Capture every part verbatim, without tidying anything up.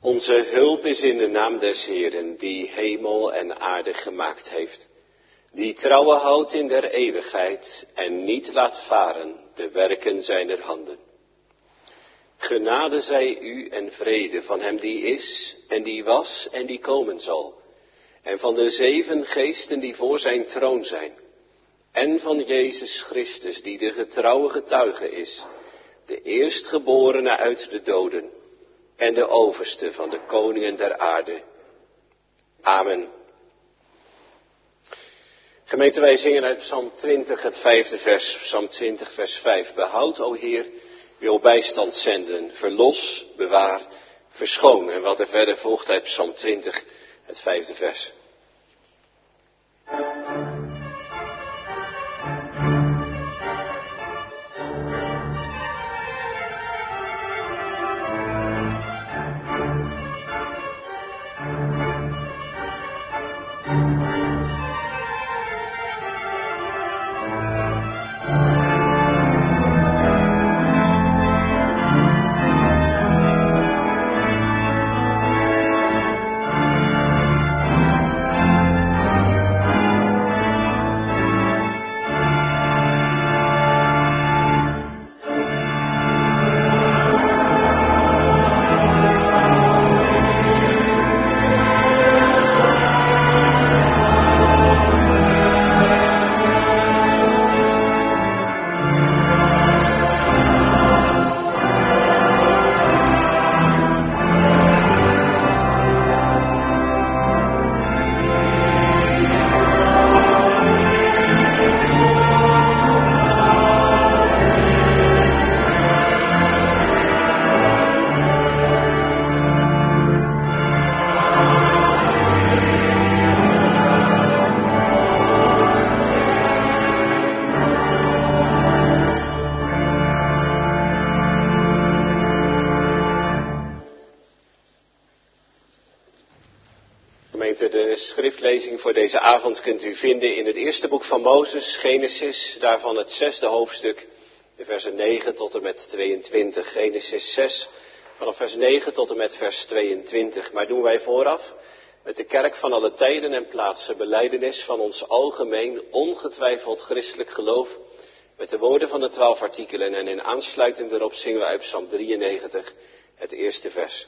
Onze hulp is in de naam des Heeren, die hemel en aarde gemaakt heeft, die trouwen houdt in der eeuwigheid en niet laat varen de werken zijner handen. Genade zij u en vrede van hem die is en die was en die komen zal, en van de zeven geesten die voor zijn troon zijn, en van Jezus Christus die de getrouwe getuige is, de eerstgeborene uit de doden en de overste van de koningen der aarde. Amen. Gemeente, wij zingen uit Psalm twintig, het vijfde vers, Psalm twintig, vers vijf. Behoud, o Heer, wil bijstand zenden, verlos, bewaar, verschoon. En wat er verder volgt uit Psalm twintig, het vijfde vers. De schriftlezing voor deze avond kunt u vinden in het eerste boek van Mozes, Genesis, daarvan het zesde hoofdstuk, de versen negen tot en met tweeëntwintig. Genesis zes, vanaf vers negen tot en met vers tweeëntwintig. Maar doen wij vooraf met de kerk van alle tijden en plaatsen belijdenis van ons algemeen, ongetwijfeld christelijk geloof, met de woorden van de twaalf artikelen en in aansluiting erop zingen we uit Psalm drieënnegentig, het eerste vers.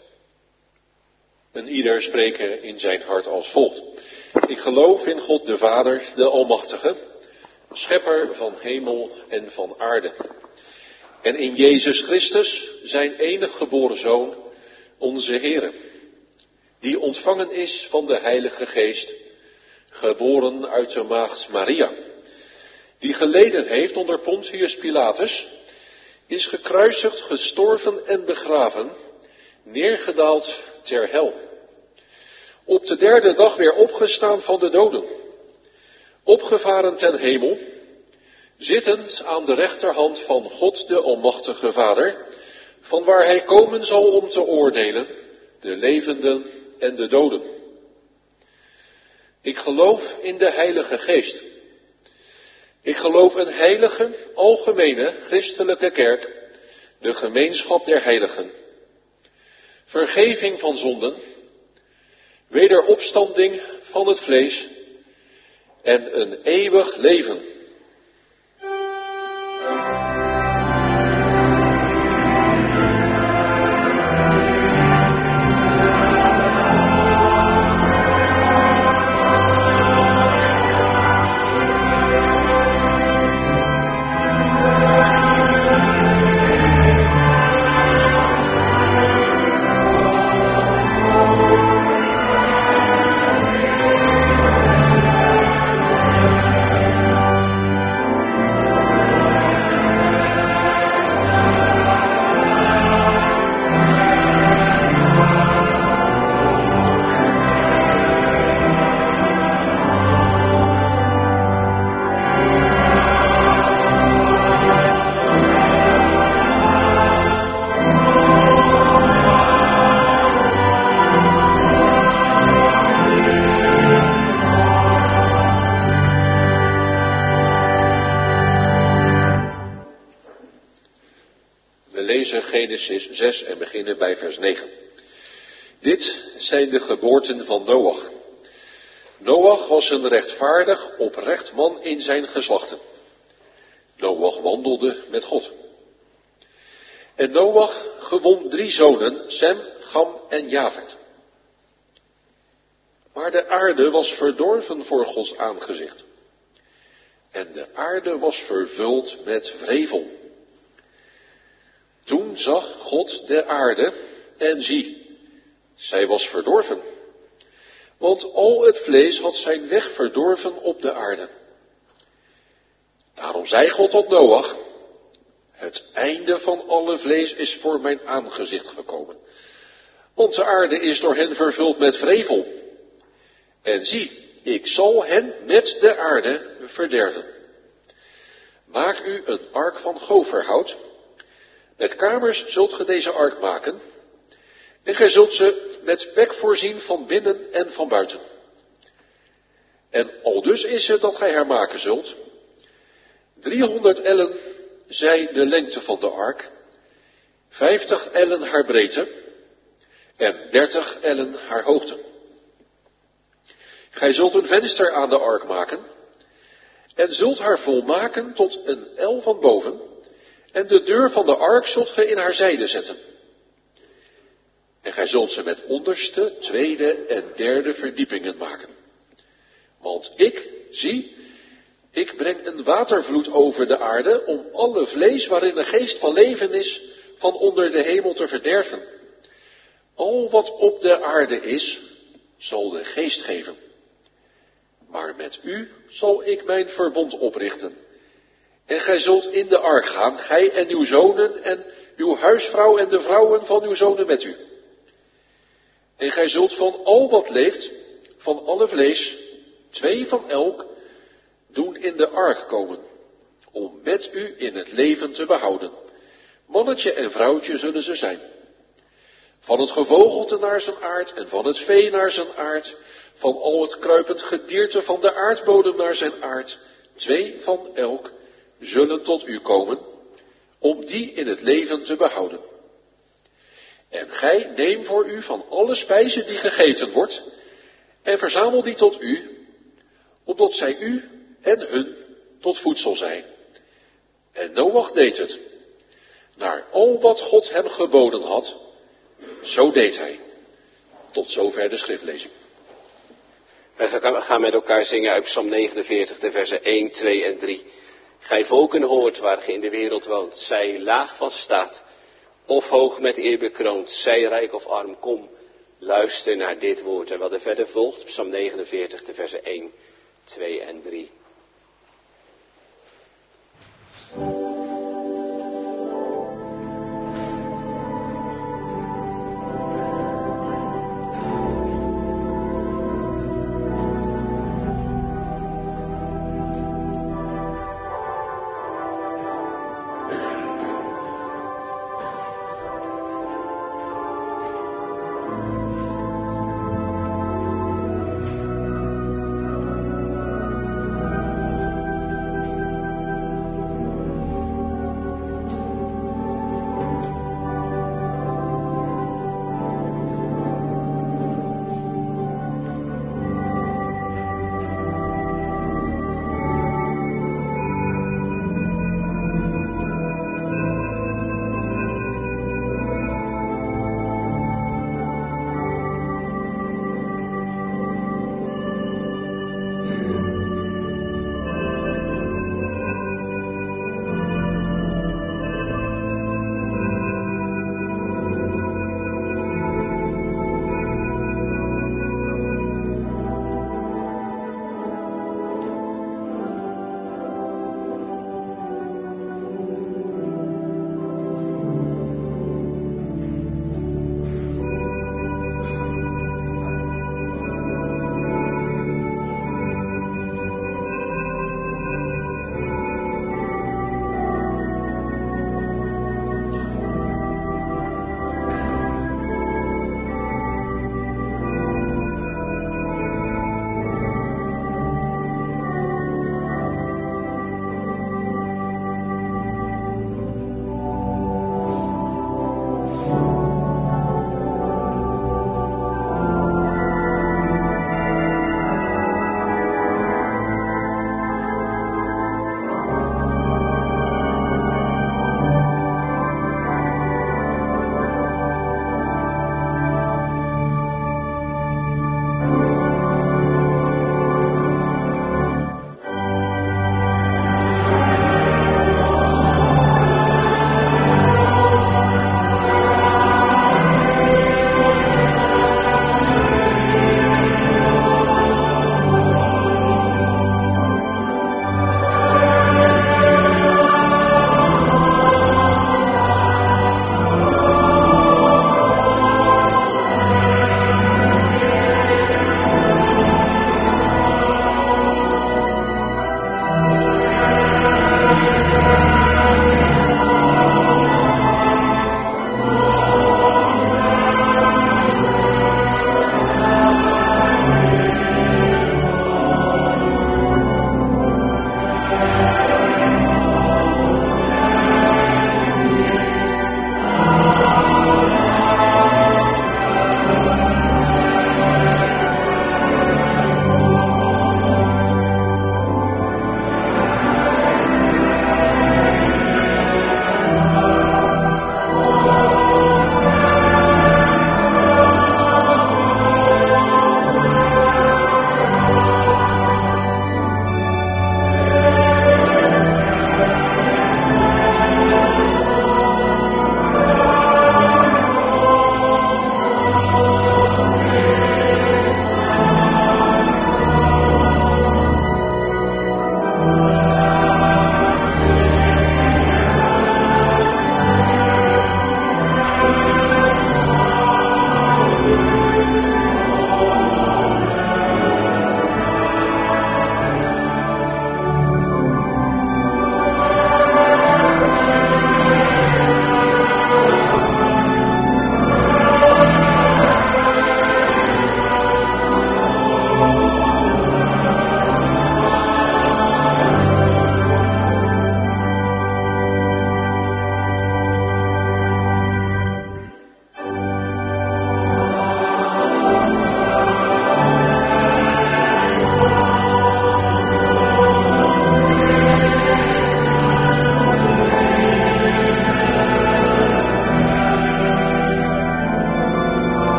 En ieder spreken in zijn hart als volgt. Ik geloof in God de Vader, de Almachtige, schepper van hemel en van aarde. En in Jezus Christus, zijn enig geboren Zoon, onze Heere, die ontvangen is van de Heilige Geest, geboren uit de maagd Maria, die geleden heeft onder Pontius Pilatus, is gekruisigd, gestorven en begraven, neergedaald ter hel. Op de derde dag weer opgestaan van de doden. Opgevaren ten hemel. Zittend aan de rechterhand van God de Almachtige Vader. Van waar hij komen zal om te oordelen. De levenden en de doden. Ik geloof in de Heilige Geest. Ik geloof een heilige, algemene, christelijke kerk. De gemeenschap der heiligen. Vergeving van zonden, wederopstanding van het vlees en een eeuwig leven. Genesis zes en beginnen bij vers negen. Dit zijn de geboorten van Noach. Noach was een rechtvaardig, oprecht man in zijn geslachten. Noach wandelde met God. En Noach gewon drie zonen, Sem, Cham en Jafet. Maar de aarde was verdorven voor Gods aangezicht. En de aarde was vervuld met wrevel. Toen zag God de aarde en zie, zij was verdorven. Want al het vlees had zijn weg verdorven op de aarde. Daarom zei God tot Noach, het einde van alle vlees is voor mijn aangezicht gekomen. Want de aarde is door hen vervuld met wrevel. En zie, ik zal hen met de aarde verderven. Maak u een ark van goferhout. Met kamers zult ge deze ark maken. En gij zult ze met pek voorzien van binnen en van buiten. En aldus is het dat gij haar maken zult. driehonderd ellen zij de lengte van de ark, vijftig ellen haar breedte en dertig ellen haar hoogte. Gij zult een venster aan de ark maken en zult haar volmaken tot een el van boven en de deur van de ark zult gij in haar zijde zetten. En gij zult ze met onderste, tweede en derde verdiepingen maken. Want ik, zie, ik breng een watervloed over de aarde om alle vlees waarin de geest van leven is, van onder de hemel te verderven. Al wat op de aarde is, zal de geest geven. Maar met u zal ik mijn verbond oprichten. En gij zult in de ark gaan, gij en uw zonen en uw huisvrouw en de vrouwen van uw zonen met u. En gij zult van al wat leeft, van alle vlees, twee van elk, doen in de ark komen, om met u in het leven te behouden. Mannetje en vrouwtje zullen ze zijn. Van het gevogelte naar zijn aard en van het vee naar zijn aard, van al het kruipend gedierte van de aardbodem naar zijn aard, twee van elk, zullen tot u komen, om die in het leven te behouden. En gij neem voor u van alle spijzen die gegeten wordt, en verzamel die tot u, opdat zij u en hun tot voedsel zijn. En Noach deed het, naar al wat God hem geboden had, zo deed hij. Tot zover de schriftlezing. We gaan met elkaar zingen uit Psalm negenenveertig, de versen één, twee en drie. Gij volken hoort waar ge in de wereld woont, zij laag van staat, of hoog met eer bekroond, zij rijk of arm, kom, luister naar dit woord. En wat er verder volgt, Psalm negenenveertig, de versen één, twee en drie.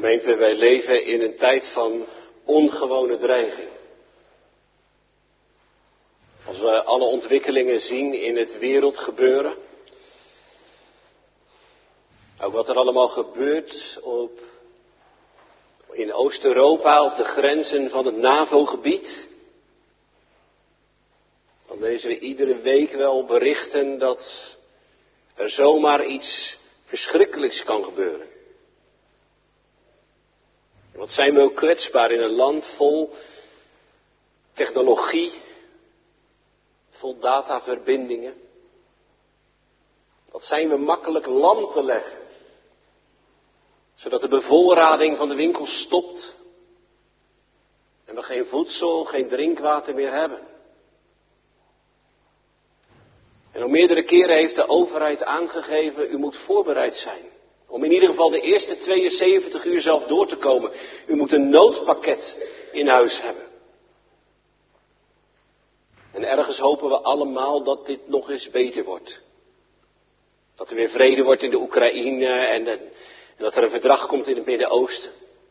Gemeente, wij leven in een tijd van ongewone dreiging. Als we alle ontwikkelingen zien in het wereldgebeuren, ook wat er allemaal gebeurt op, in Oost-Europa, op de grenzen van het NAVO-gebied, dan lezen we iedere week wel berichten dat er zomaar iets verschrikkelijks kan gebeuren. Wat zijn we ook kwetsbaar in een land vol technologie, vol dataverbindingen. Wat zijn we makkelijk lam te leggen, zodat de bevoorrading van de winkel stopt en we geen voedsel, geen drinkwater meer hebben. En op meerdere keren heeft de overheid aangegeven, u moet voorbereid zijn. Om in ieder geval de eerste tweeënzeventig uur zelf door te komen. U moet een noodpakket in huis hebben. En ergens hopen we allemaal dat dit nog eens beter wordt. Dat er weer vrede wordt in de Oekraïne en, en dat er een verdrag komt in het Midden-Oosten.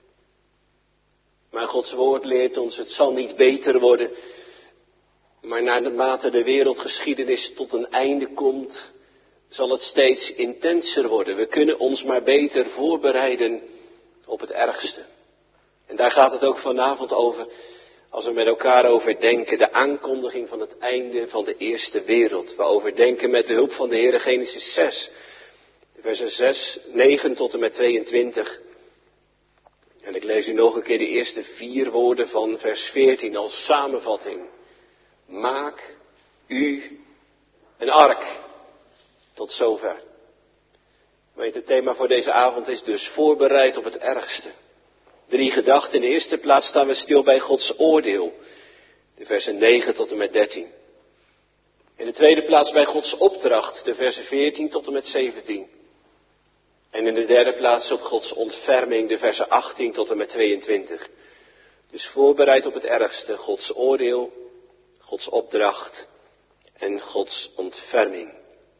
Maar Gods woord leert ons, het zal niet beter worden. Maar naarmate de wereldgeschiedenis tot een einde komt, zal het steeds intenser worden. We kunnen ons maar beter voorbereiden op het ergste. En daar gaat het ook vanavond over, als we met elkaar overdenken, de aankondiging van het einde van de eerste wereld. We overdenken met de hulp van de Heer Genesis zes, versen zes, negen tot en met tweeëntwintig. En ik lees u nog een keer de eerste vier woorden van vers veertien als samenvatting. Maak u een ark. Tot zover. Weet, het thema voor deze avond is dus voorbereid op het ergste. Drie gedachten. In de eerste plaats staan we stil bij Gods oordeel. De versen negen tot en met dertien. In de tweede plaats bij Gods opdracht. De versen veertien tot en met zeventien. En in de derde plaats op Gods ontferming. De versen achttien tot en met tweeëntwintig. Dus voorbereid op het ergste. Gods oordeel, Gods opdracht en Gods ontferming.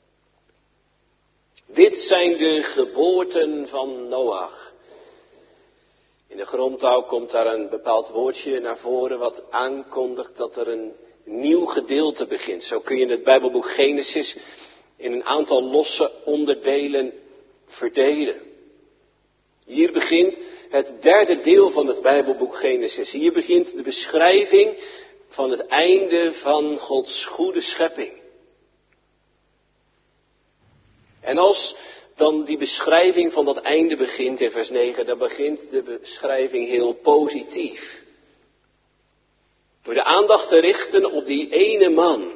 Dit zijn de geboorten van Noach. In de grondtaal komt daar een bepaald woordje naar voren wat aankondigt dat er een nieuw gedeelte begint. Zo kun je het Bijbelboek Genesis in een aantal losse onderdelen verdelen. Hier begint het derde deel van het Bijbelboek Genesis. Hier begint de beschrijving van het einde van Gods goede schepping. En als dan die beschrijving van dat einde begint in vers negen, dan begint de beschrijving heel positief. Door de aandacht te richten op die ene man.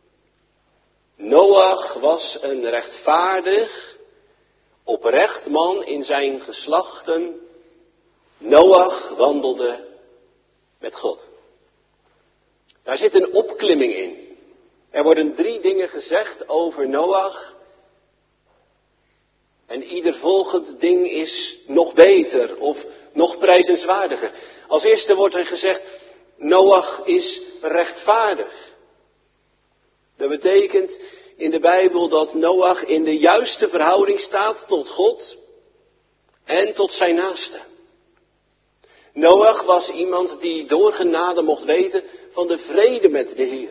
Noach was een rechtvaardig, oprecht man in zijn geslachten. Noach wandelde met God. Daar zit een opklimming in. Er worden drie dingen gezegd over Noach. En ieder volgend ding is nog beter of nog prijzenswaardiger. Als eerste wordt er gezegd, Noach is rechtvaardig. Dat betekent in de Bijbel dat Noach in de juiste verhouding staat tot God en tot zijn naaste. Noach was iemand die door genade mocht weten van de vrede met de Heer.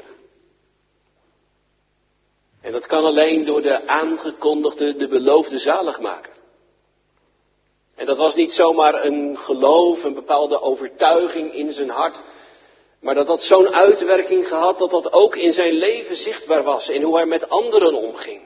En dat kan alleen door de aangekondigde, de beloofde zaligmaker. En dat was niet zomaar een geloof, een bepaalde overtuiging in zijn hart. Maar dat had zo'n uitwerking gehad dat dat ook in zijn leven zichtbaar was. In hoe hij met anderen omging.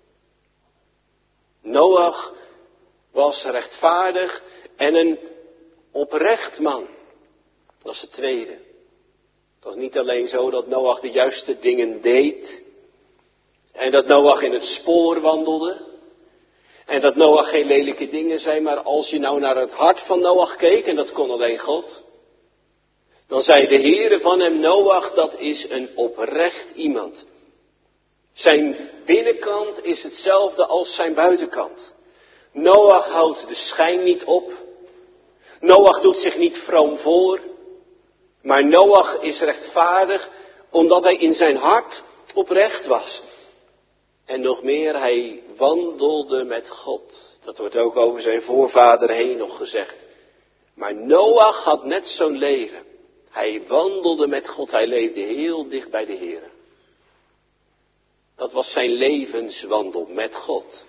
Noach was rechtvaardig en een oprecht man. Dat is het tweede. Het was niet alleen zo dat Noach de juiste dingen deed. En dat Noach in het spoor wandelde. En dat Noach geen lelijke dingen zei. Maar als je nou naar het hart van Noach keek, en dat kon alleen God. Dan zei de Heere van hem, Noach, dat is een oprecht iemand. Zijn binnenkant is hetzelfde als zijn buitenkant. Noach houdt de schijn niet op. Noach doet zich niet vroom voor. Maar Noach is rechtvaardig omdat hij in zijn hart oprecht was. En nog meer, hij wandelde met God. Dat wordt ook over zijn voorvader Henoch gezegd. Maar Noach had net zo'n leven. Hij wandelde met God, hij leefde heel dicht bij de Heer. Dat was zijn levenswandel met God.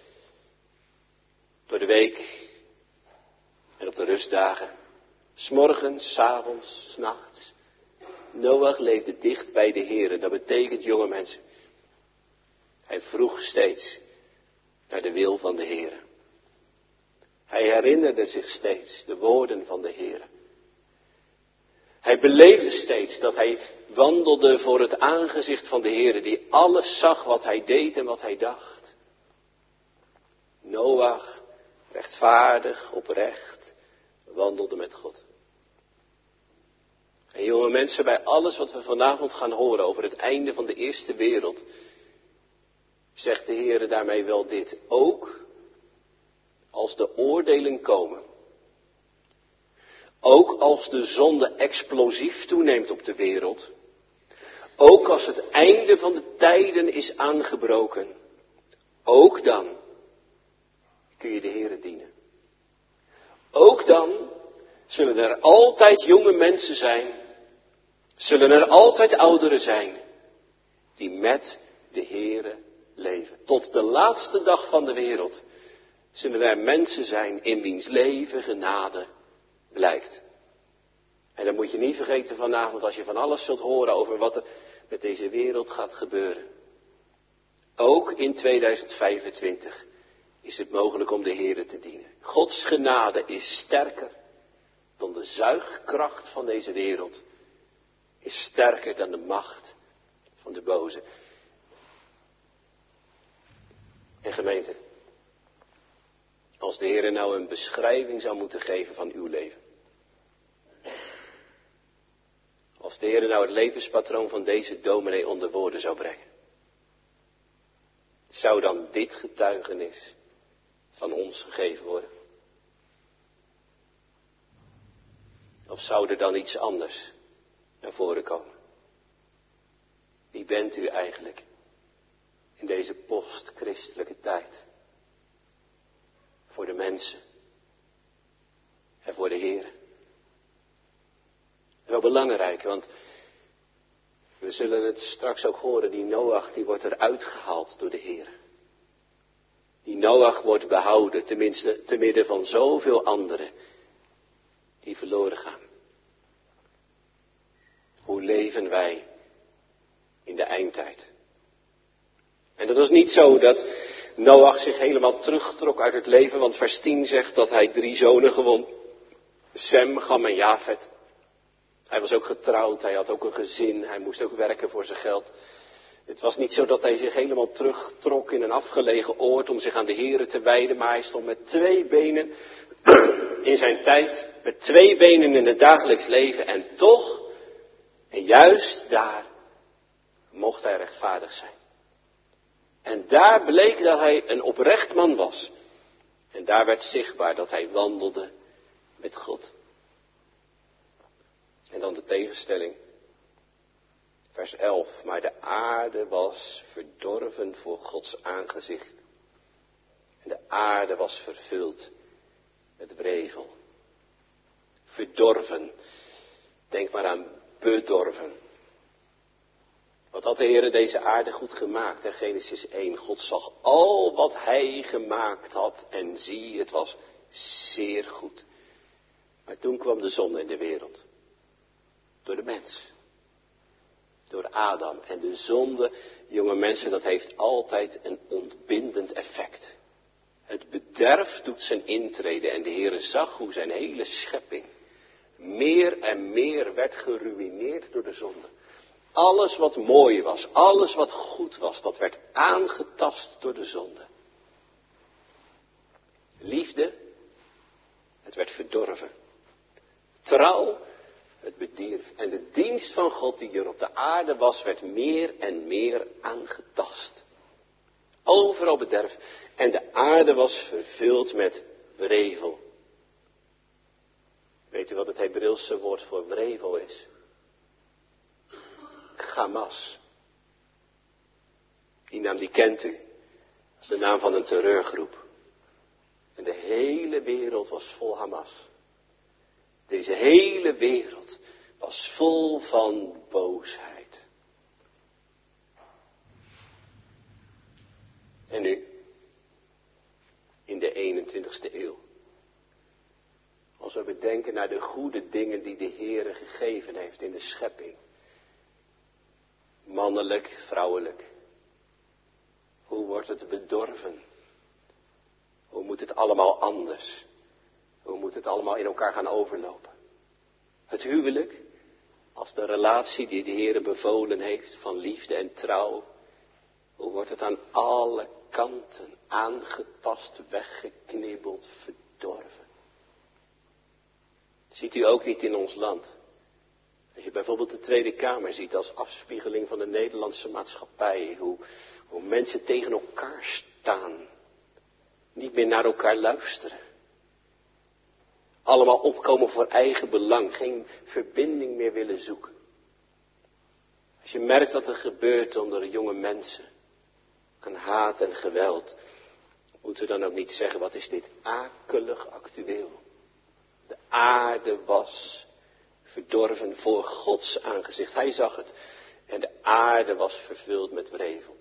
Door de week en op de rustdagen. 's Morgens, 's avonds, 's nachts. Noach leefde dicht bij de Heer. Dat betekent, jonge mensen, hij vroeg steeds naar de wil van de Heer. Hij herinnerde zich steeds de woorden van de Heer. Hij beleefde steeds dat hij wandelde voor het aangezicht van de Heer, die alles zag wat hij deed en wat hij dacht. Noach, rechtvaardig, oprecht, wandelde met God. En jonge mensen, bij alles wat we vanavond gaan horen over het einde van de eerste wereld, zegt de Heer daarmee wel dit. Ook als de oordelen komen. Ook als de zonde explosief toeneemt op de wereld. Ook als het einde van de tijden is aangebroken. Ook dan kun je de Heer dienen. Ook dan zullen er altijd jonge mensen zijn. Zullen er altijd ouderen zijn. Die met de Heer leven. Tot de laatste dag van de wereld zullen er mensen zijn in wiens leven genade blijkt. En dan moet je niet vergeten vanavond, als je van alles zult horen over wat er met deze wereld gaat gebeuren. Ook in tweeduizend vijfentwintig is het mogelijk om de Heere te dienen. Gods genade is sterker dan de zuigkracht van deze wereld. Is sterker dan de macht van de boze. En gemeente, als de Heer nou een beschrijving zou moeten geven van uw leven. Als de Heer nou het levenspatroon van deze dominee onder woorden zou brengen. Zou dan dit getuigenis van ons gegeven worden? Of zou er dan iets anders naar voren komen? Wie bent u eigenlijk in deze post-christelijke tijd? Voor de mensen en voor de Heer. Wel belangrijk, want we zullen het straks ook horen, die Noach die wordt eruit gehaald door de Heer. Die Noach wordt behouden, tenminste te midden van zoveel anderen die verloren gaan. Hoe leven wij in de eindtijd? En dat was niet zo dat Noach zich helemaal terugtrok uit het leven, want vers tien zegt dat hij drie zonen gewon. Sem, Gam en Jafet. Hij was ook getrouwd, hij had ook een gezin, hij moest ook werken voor zijn geld. Het was niet zo dat hij zich helemaal terugtrok in een afgelegen oord om zich aan de Here te wijden, maar hij stond met twee benen in zijn tijd, met twee benen in het dagelijks leven en toch, en juist daar, mocht hij rechtvaardig zijn. En daar bleek dat hij een oprecht man was. En daar werd zichtbaar dat hij wandelde met God. En dan de tegenstelling. Vers elf. Maar de aarde was verdorven voor Gods aangezicht. En de aarde was vervuld met wrevel. Verdorven. Denk maar aan bedorven. Wat had de Heer deze aarde goed gemaakt? In Genesis één. God zag al wat hij gemaakt had. En zie, het was zeer goed. Maar toen kwam de zonde in de wereld. Door de mens. Door Adam. En de zonde, jonge mensen, dat heeft altijd een ontbindend effect. Het bederf doet zijn intrede. En de Heer zag hoe zijn hele schepping meer en meer werd geruïneerd door de zonde. Alles wat mooi was, alles wat goed was, dat werd aangetast door de zonde. Liefde, het werd verdorven. Trouw, het bedierf. En de dienst van God die hier op de aarde was, werd meer en meer aangetast. Overal bederf. En de aarde was vervuld met wrevel. Weet u wat het Hebreeuwse woord voor wrevel is? Hamas. Die naam die kent u. Dat is de naam van een terreurgroep. En de hele wereld was vol Hamas. Deze hele wereld was vol van boosheid. En nu, in de eenentwintigste eeuw, als we bedenken naar de goede dingen die de Heere gegeven heeft in de schepping. Mannelijk, vrouwelijk. Hoe wordt het bedorven? Hoe moet het allemaal anders? Hoe moet het allemaal in elkaar gaan overlopen? Het huwelijk, als de relatie die de Heere bevolen heeft van liefde en trouw. Hoe wordt het aan alle kanten aangetast, weggeknibbeld, verdorven? Ziet u ook niet in ons land? Als je bijvoorbeeld de Tweede Kamer ziet als afspiegeling van de Nederlandse maatschappij. Hoe, hoe mensen tegen elkaar staan. Niet meer naar elkaar luisteren. Allemaal opkomen voor eigen belang. Geen verbinding meer willen zoeken. Als je merkt wat er gebeurt onder jonge mensen. Aan haat en geweld. Moeten we dan ook niet zeggen, wat is dit akelig actueel. De aarde was verdorven voor Gods aangezicht. Hij zag het. En de aarde was vervuld met wrevel.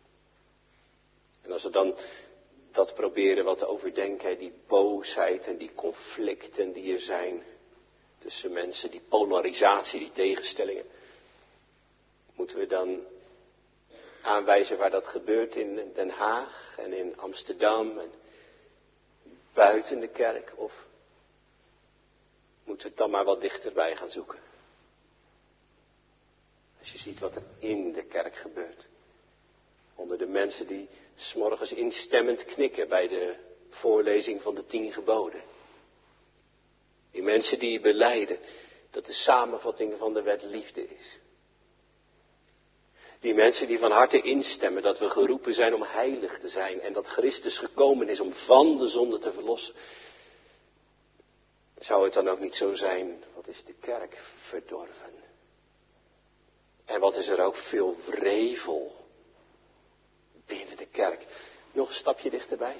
En als we dan dat proberen wat te overdenken, die boosheid en die conflicten die er zijn tussen mensen, die polarisatie, die tegenstellingen. Moeten we dan aanwijzen waar dat gebeurt in Den Haag en in Amsterdam en buiten de kerk? Of moeten we het dan maar wat dichterbij gaan zoeken? Als je ziet wat er in de kerk gebeurt. Onder de mensen die 's morgens instemmend knikken bij de voorlezing van de tien geboden. Die mensen die belijden dat de samenvatting van de wet liefde is. Die mensen die van harte instemmen dat we geroepen zijn om heilig te zijn. En dat Christus gekomen is om van de zonde te verlossen. Zou het dan ook niet zo zijn, wat is de kerk verdorven? En wat is er ook veel wrevel binnen de kerk. Nog een stapje dichterbij.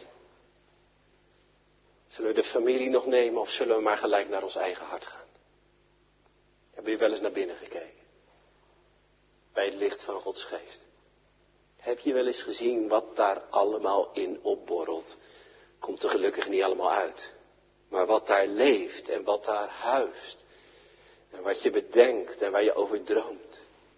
Zullen we de familie nog nemen of zullen we maar gelijk naar ons eigen hart gaan? Hebben jullie wel eens naar binnen gekeken? Bij het licht van Gods geest. Heb je wel eens gezien wat daar allemaal in opborrelt? Komt er gelukkig niet allemaal uit. Maar wat daar leeft en wat daar huist. En wat je bedenkt en waar je over droomt.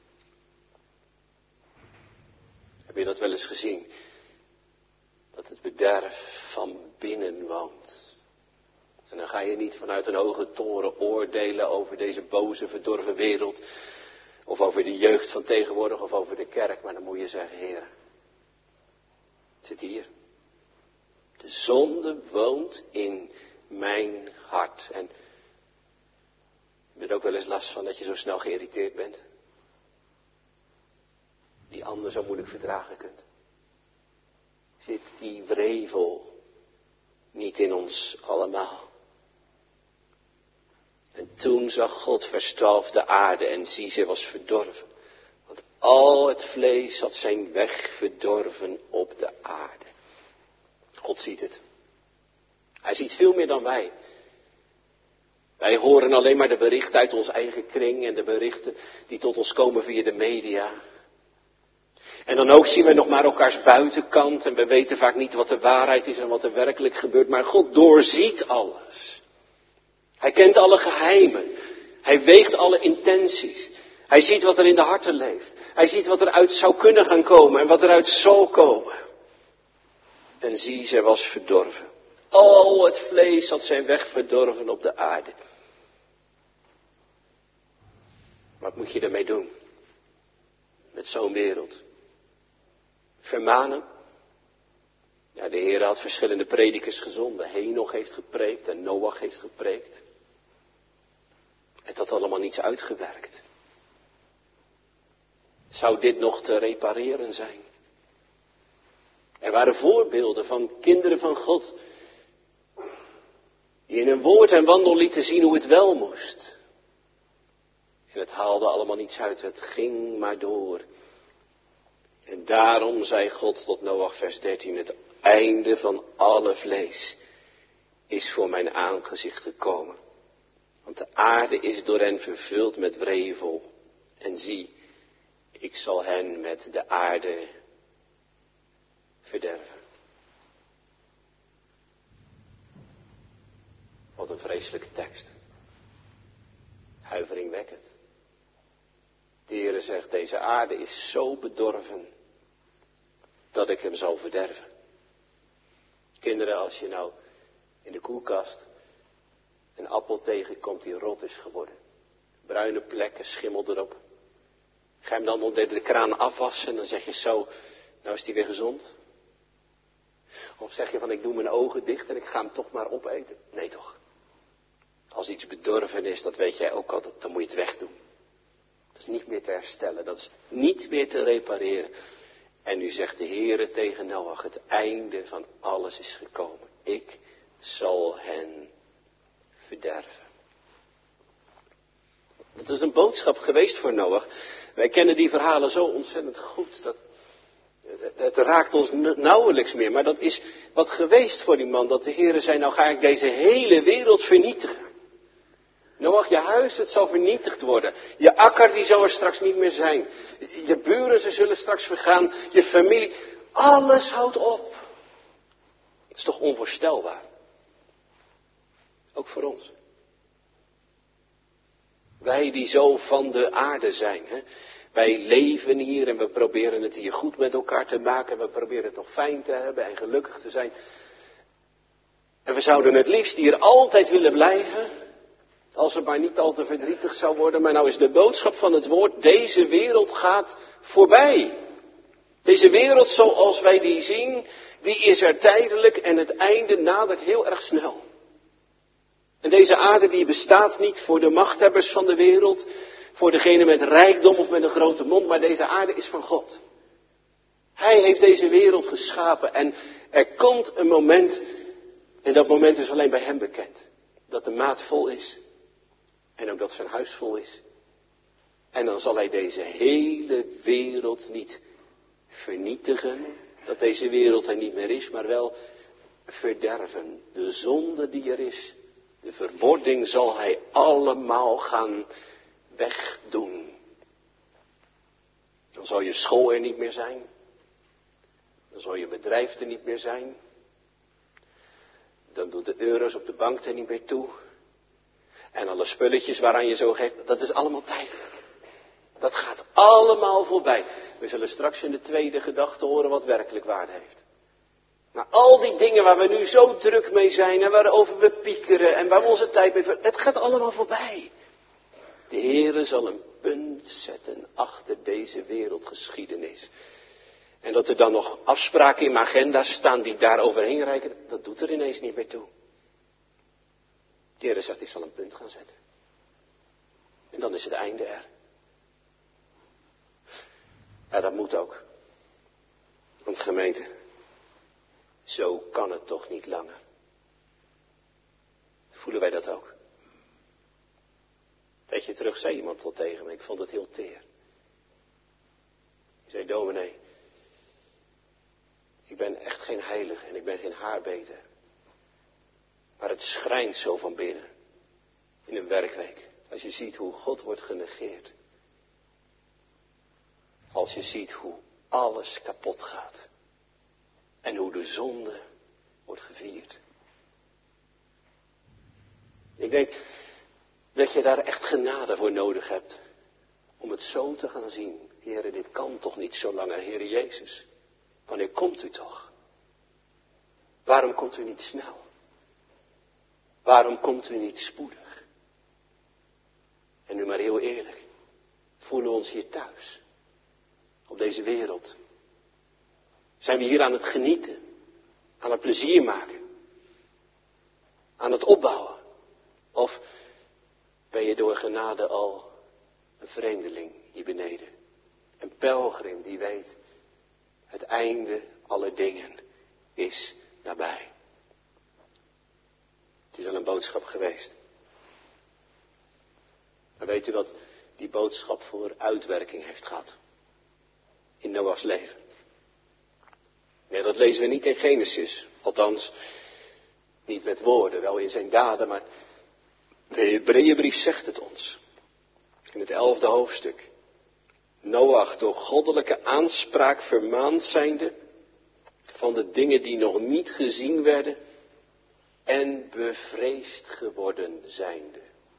Heb je dat wel eens gezien? Dat het bederf van binnen woont. En dan ga je niet vanuit een hoge toren oordelen over deze boze, verdorven wereld. Of over de jeugd van tegenwoordig of over de kerk. Maar dan moet je zeggen, Heer, het zit hier. De zonde woont in mijn hart. En je hebt er ook wel eens last van dat je zo snel geïrriteerd bent. Die ander zo moeilijk verdragen kunt. Zit die wrevel niet in ons allemaal? En toen zag God verstaalf de aarde en zie, ze was verdorven. Want al het vlees had zijn weg verdorven op de aarde. God ziet het. Hij ziet veel meer dan wij. Wij horen alleen maar de berichten uit ons eigen kring en de berichten die tot ons komen via de media. En dan ook zien we nog maar elkaars buitenkant en we weten vaak niet wat de waarheid is en wat er werkelijk gebeurt. Maar God doorziet alles. Hij kent alle geheimen. Hij weegt alle intenties. Hij ziet wat er in de harten leeft. Hij ziet wat eruit zou kunnen gaan komen en wat eruit zal komen. En zie, zij was verdorven. Al het vlees had zijn weg verdorven op de aarde. Wat moet je ermee doen? Met zo'n wereld. Vermanen. Ja, de Heer had verschillende predikers gezonden. Henoch heeft gepreekt en Noach heeft gepreekt. Het had allemaal niets uitgewerkt. Zou dit nog te repareren zijn? Er waren voorbeelden van kinderen van God. Die in hun woord en wandel lieten zien hoe het wel moest. En het haalde allemaal niets uit. Het ging maar door. En daarom zei God tot Noach vers dertien. Het einde van alle vlees is voor mijn aangezicht gekomen. Want de aarde is door hen vervuld met wrevel. En zie, ik zal hen met de aarde verderven. Wat een vreselijke tekst. Huiveringwekkend. De Heere zegt, deze aarde is zo bedorven dat ik hem zal verderven. Kinderen, als je nou in de koelkast een appel tegenkomt die rot is geworden. Bruine plekken, schimmel erop. Ga je hem dan onder de kraan afwassen en dan zeg je zo, nou is die weer gezond. Of zeg je van, ik doe mijn ogen dicht en ik ga hem toch maar opeten. Nee toch. Als iets bedorven is, dat weet jij ook altijd, dan moet je het wegdoen. Dat is niet meer te herstellen, dat is niet meer te repareren. En nu zegt de Heere tegen Noach, het einde van alles is gekomen. Ik zal hen verderven. Dat is een boodschap geweest voor Noach. Wij kennen die verhalen zo ontzettend goed. Dat, het raakt ons nauwelijks meer. Maar dat is wat geweest voor die man. Dat de Heere zei, nou ga ik deze hele wereld vernietigen. Noach, je huis, het zal vernietigd worden. Je akker, die zal er straks niet meer zijn. Je buren, ze zullen straks vergaan. Je familie, alles houdt op. Dat is toch onvoorstelbaar. Ook voor ons. Wij die zo van de aarde zijn. Hè? Wij leven hier en we proberen het hier goed met elkaar te maken. We proberen het nog fijn te hebben en gelukkig te zijn. En we zouden het liefst hier altijd willen blijven. Als het maar niet al te verdrietig zou worden. Maar nou is de boodschap van het woord, deze wereld gaat voorbij. Deze wereld zoals wij die zien, die is er tijdelijk en het einde nadert heel erg snel. En deze aarde die bestaat niet voor de machthebbers van de wereld, voor degene met rijkdom of met een grote mond, maar deze aarde is van God. Hij heeft deze wereld geschapen en er komt een moment, en dat moment is alleen bij hem bekend, dat de maat vol is en ook dat zijn huis vol is. En dan zal hij deze hele wereld niet vernietigen, dat deze wereld er niet meer is, maar wel verderven. De zonde die er is, de verwording zal hij allemaal gaan wegdoen. Dan zal je school er niet meer zijn. Dan zal je bedrijf er niet meer zijn. Dan doet de euro's op de bank er niet meer toe. En alle spulletjes waaraan je zo geeft, dat is allemaal tijdelijk. Dat gaat allemaal voorbij. We zullen straks in de tweede gedachte horen wat werkelijk waarde heeft. Maar al die dingen waar we nu zo druk mee zijn en waarover we piekeren en waar we onze tijd mee ver... het gaat allemaal voorbij. De Heere zal een punt zetten achter deze wereldgeschiedenis. En dat er dan nog afspraken in mijn agenda staan die daar overheen reiken, dat doet er ineens niet meer toe. De Heere zegt, ik zal een punt gaan zetten. En dan is het einde er. Ja, dat moet ook. Want gemeente, zo kan het toch niet langer. Voelen wij dat ook? Een tijdje terug zei iemand tot tegen me, ik vond het heel teer. Hij zei, dominee, ik ben echt geen heilige en ik ben geen haarbeter. Maar het schrijnt zo van binnen. In een werkweek. Als je ziet hoe God wordt genegeerd. Als je ziet hoe alles kapot gaat. En hoe de zonde wordt gevierd. Ik denk dat je daar echt genade voor nodig hebt. Om het zo te gaan zien. Heere, dit kan toch niet zo langer, Heere Jezus. Wanneer komt u toch? Waarom komt u niet snel? Waarom komt u niet spoedig? En nu maar heel eerlijk. Voelen we ons hier thuis? Op deze wereld? Zijn we hier aan het genieten? Aan het plezier maken? Aan het opbouwen? Of ben je door genade al een vreemdeling hier beneden? Een pelgrim die weet, het einde aller dingen is nabij. Het is al een boodschap geweest. Maar weet u wat die boodschap voor uitwerking heeft gehad? In Noachs leven. Nee, dat lezen we niet in Genesis. Althans, niet met woorden, wel in zijn daden, maar De Hebreeënbrief zegt het ons. In het elfde hoofdstuk. Noach, door goddelijke aanspraak vermaand zijnde van de dingen die nog niet gezien werden en bevreesd geworden zijnde.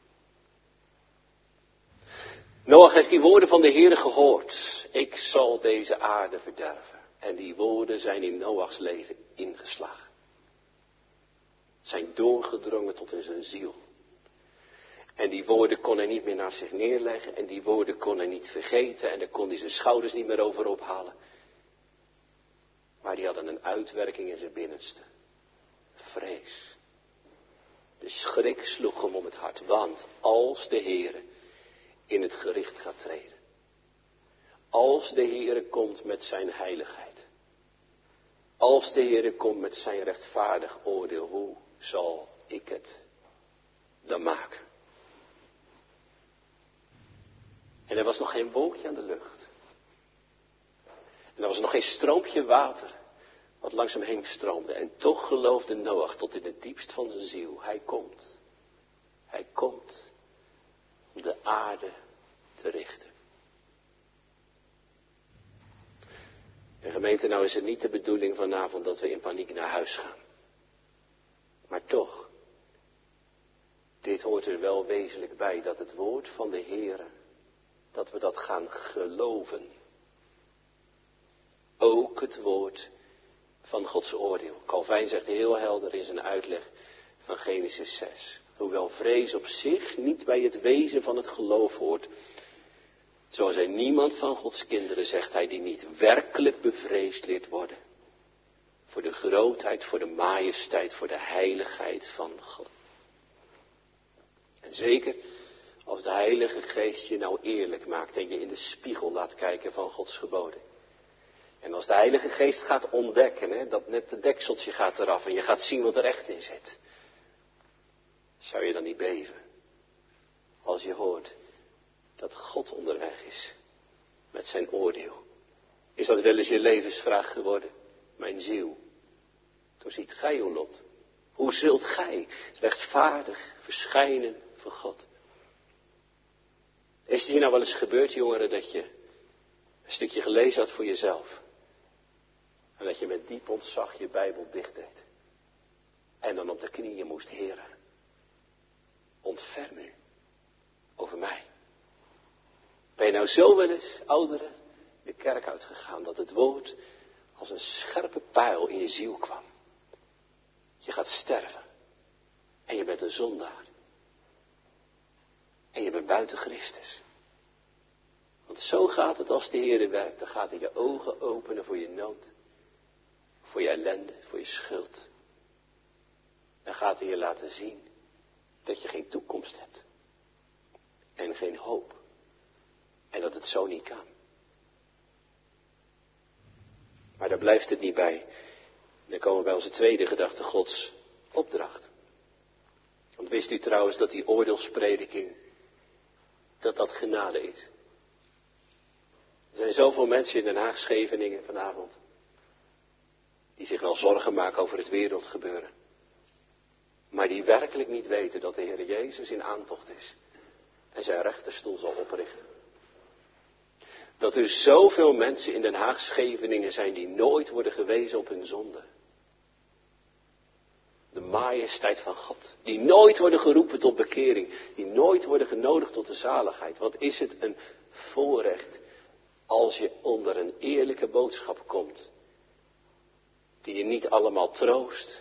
Noach heeft die woorden van de Heere gehoord. Ik zal deze aarde verderven. En die woorden zijn in Noachs leven ingeslagen. Zijn doorgedrongen tot in zijn ziel. En die woorden kon hij niet meer naar zich neerleggen. En die woorden kon hij niet vergeten. En daar kon hij zijn schouders niet meer over ophalen. Maar die hadden een uitwerking in zijn binnenste. Vrees. De schrik sloeg hem om het hart. Want als de Heere in het gericht gaat treden. Als de Heere komt met zijn heiligheid. Als de Heere komt met zijn rechtvaardig oordeel. Hoe zal ik het dan maken? En er was nog geen wolkje aan de lucht. En er was nog geen stroompje water wat langs hem heen stroomde. En toch geloofde Noach tot in het diepst van zijn ziel. Hij komt. Hij komt om de aarde te richten. En gemeente, nou is het niet de bedoeling vanavond dat we in paniek naar huis gaan. Maar toch, dit hoort er wel wezenlijk bij, dat het woord van de Heere, dat we dat gaan geloven. Ook het woord van Gods oordeel. Calvijn zegt heel helder in zijn uitleg van Genesis zes. Hoewel vrees op zich niet bij het wezen van het geloof hoort. Zo is er niemand van Gods kinderen, zegt hij, die niet werkelijk bevreesd leert worden. Voor de grootheid, voor de majesteit, voor de heiligheid van God. En zeker als de Heilige Geest je nou eerlijk maakt en je in de spiegel laat kijken van Gods geboden. En als de Heilige Geest gaat ontdekken, hè, dat net het dekseltje gaat eraf en je gaat zien wat er echt in zit. Zou je dan niet beven als je hoort dat God onderweg is met zijn oordeel? Is dat wel eens je levensvraag geworden? Mijn ziel, hoe ziet gij uw lot? Hoe zult gij rechtvaardig verschijnen voor God? Is het hier nou wel eens gebeurd, jongeren, dat je een stukje gelezen had voor jezelf? En dat je met diep ontzag je Bijbel dicht deed. En dan op de knieën moest, Heere, ontferm u over mij. Ben je nou zo wel eens, ouderen, de kerk uitgegaan, dat het woord als een scherpe pijl in je ziel kwam? Je gaat sterven. En je bent een zondaar. En je bent buiten Christus. Want zo gaat het als de Heere werkt. Dan gaat hij je ogen openen voor je nood. Voor je ellende, voor je schuld. Dan gaat hij je laten zien dat je geen toekomst hebt. En geen hoop. En dat het zo niet kan. Maar daar blijft het niet bij. Dan komen we bij onze tweede gedachte, Gods opdracht. Want wist u trouwens dat die oordeelsprediking, dat dat genade is? Er zijn zoveel mensen in Den Haag, Scheveningen vanavond, die zich wel zorgen maken over het wereldgebeuren. Maar die werkelijk niet weten dat de Heer Jezus in aantocht is. En zijn rechterstoel zal oprichten. Dat er zoveel mensen in Den Haag, Scheveningen zijn die nooit worden gewezen op hun zonde. De majesteit van God. Die nooit worden geroepen tot bekering. Die nooit worden genodigd tot de zaligheid. Wat is het een voorrecht als je onder een eerlijke boodschap komt. Die je niet allemaal troost.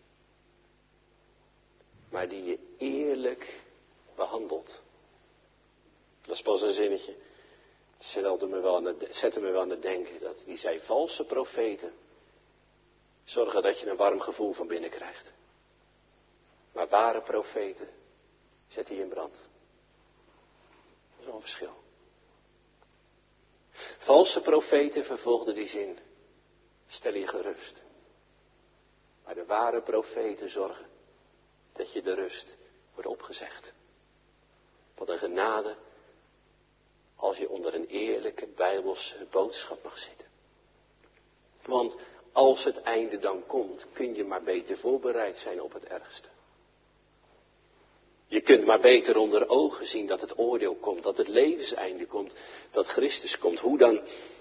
Maar die je eerlijk behandelt. Dat is pas een zinnetje. Het zette me wel aan het, zette me wel aan het denken. Dat die zei, valse profeten zorgen dat je een warm gevoel van binnen krijgt. Maar ware profeten zet hij in brand. Dat is wel een verschil. Valse profeten, vervolgde die zin, stel je gerust. Maar de ware profeten zorgen dat je de rust wordt opgezegd. Wat een genade als je onder een eerlijke bijbelse boodschap mag zitten. Want als het einde dan komt, kun je maar beter voorbereid zijn op het ergste. Je kunt maar beter onder ogen zien dat het oordeel komt, dat het levenseinde komt, dat Christus komt. Hoe dan?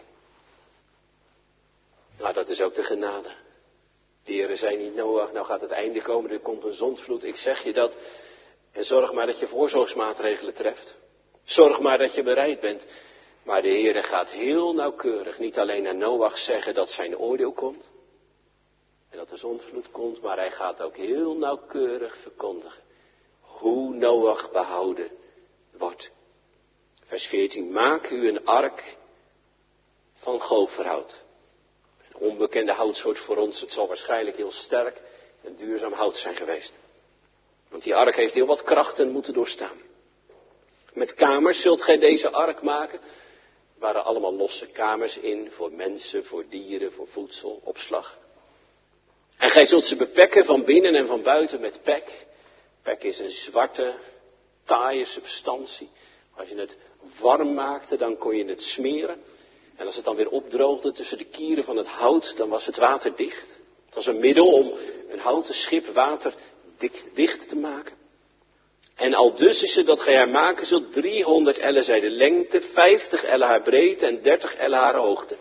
Nou, dat is ook de genade. De Heere zei niet, Noach, nou gaat het einde komen, er komt een zondvloed. Ik zeg je dat. En zorg maar dat je voorzorgsmaatregelen treft. Zorg maar dat je bereid bent. Maar de Heere gaat heel nauwkeurig niet alleen naar Noach zeggen dat zijn oordeel komt. En dat de zondvloed komt, maar hij gaat ook heel nauwkeurig verkondigen hoe Noach behouden wordt. Vers veertien, maak u een ark van goferhout. Een onbekende houtsoort voor ons, het zal waarschijnlijk heel sterk en duurzaam hout zijn geweest. Want die ark heeft heel wat krachten moeten doorstaan. Met kamers zult gij deze ark maken. Er waren allemaal losse kamers in, voor mensen, voor dieren, voor voedsel, opslag. En gij zult ze bepekken van binnen en van buiten met pek. Pek is een zwarte, taaie substantie. Als je het warm maakte, dan kon je het smeren. En als het dan weer opdroogde tussen de kieren van het hout, dan was het waterdicht. Het was een middel om een houten schip waterdicht te maken. En al dus is het dat gij haar maken zult, driehonderd ellen zij de lengte, vijftig ellen haar breedte en dertig ellen haar hoogte.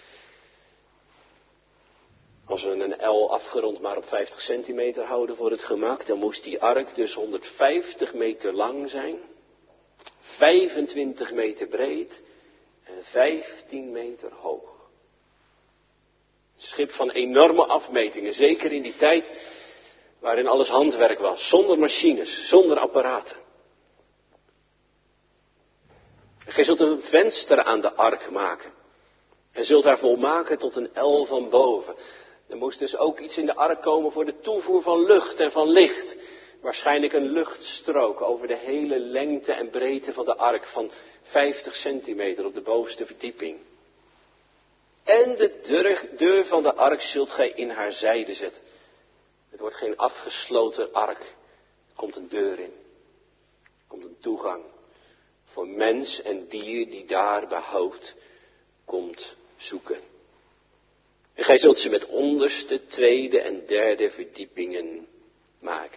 Als we een el afgerond maar op vijftig centimeter houden voor het gemak, dan moest die ark dus honderdvijftig meter lang zijn, vijfentwintig meter breed en vijftien meter hoog. Een schip van enorme afmetingen, zeker in die tijd waarin alles handwerk was, zonder machines, zonder apparaten. Gij zult een venster aan de ark maken en zult haar volmaken tot een el van boven. Er moest dus ook iets in de ark komen voor de toevoer van lucht en van licht. Waarschijnlijk een luchtstrook over de hele lengte en breedte van de ark van vijftig centimeter op de bovenste verdieping. En de deur, deur van de ark zult gij in haar zijde zetten. Het wordt geen afgesloten ark. Er komt een deur in. Er komt een toegang. Voor mens en dier die daar behoud komt zoeken. En gij zult ze met onderste, tweede en derde verdiepingen maken.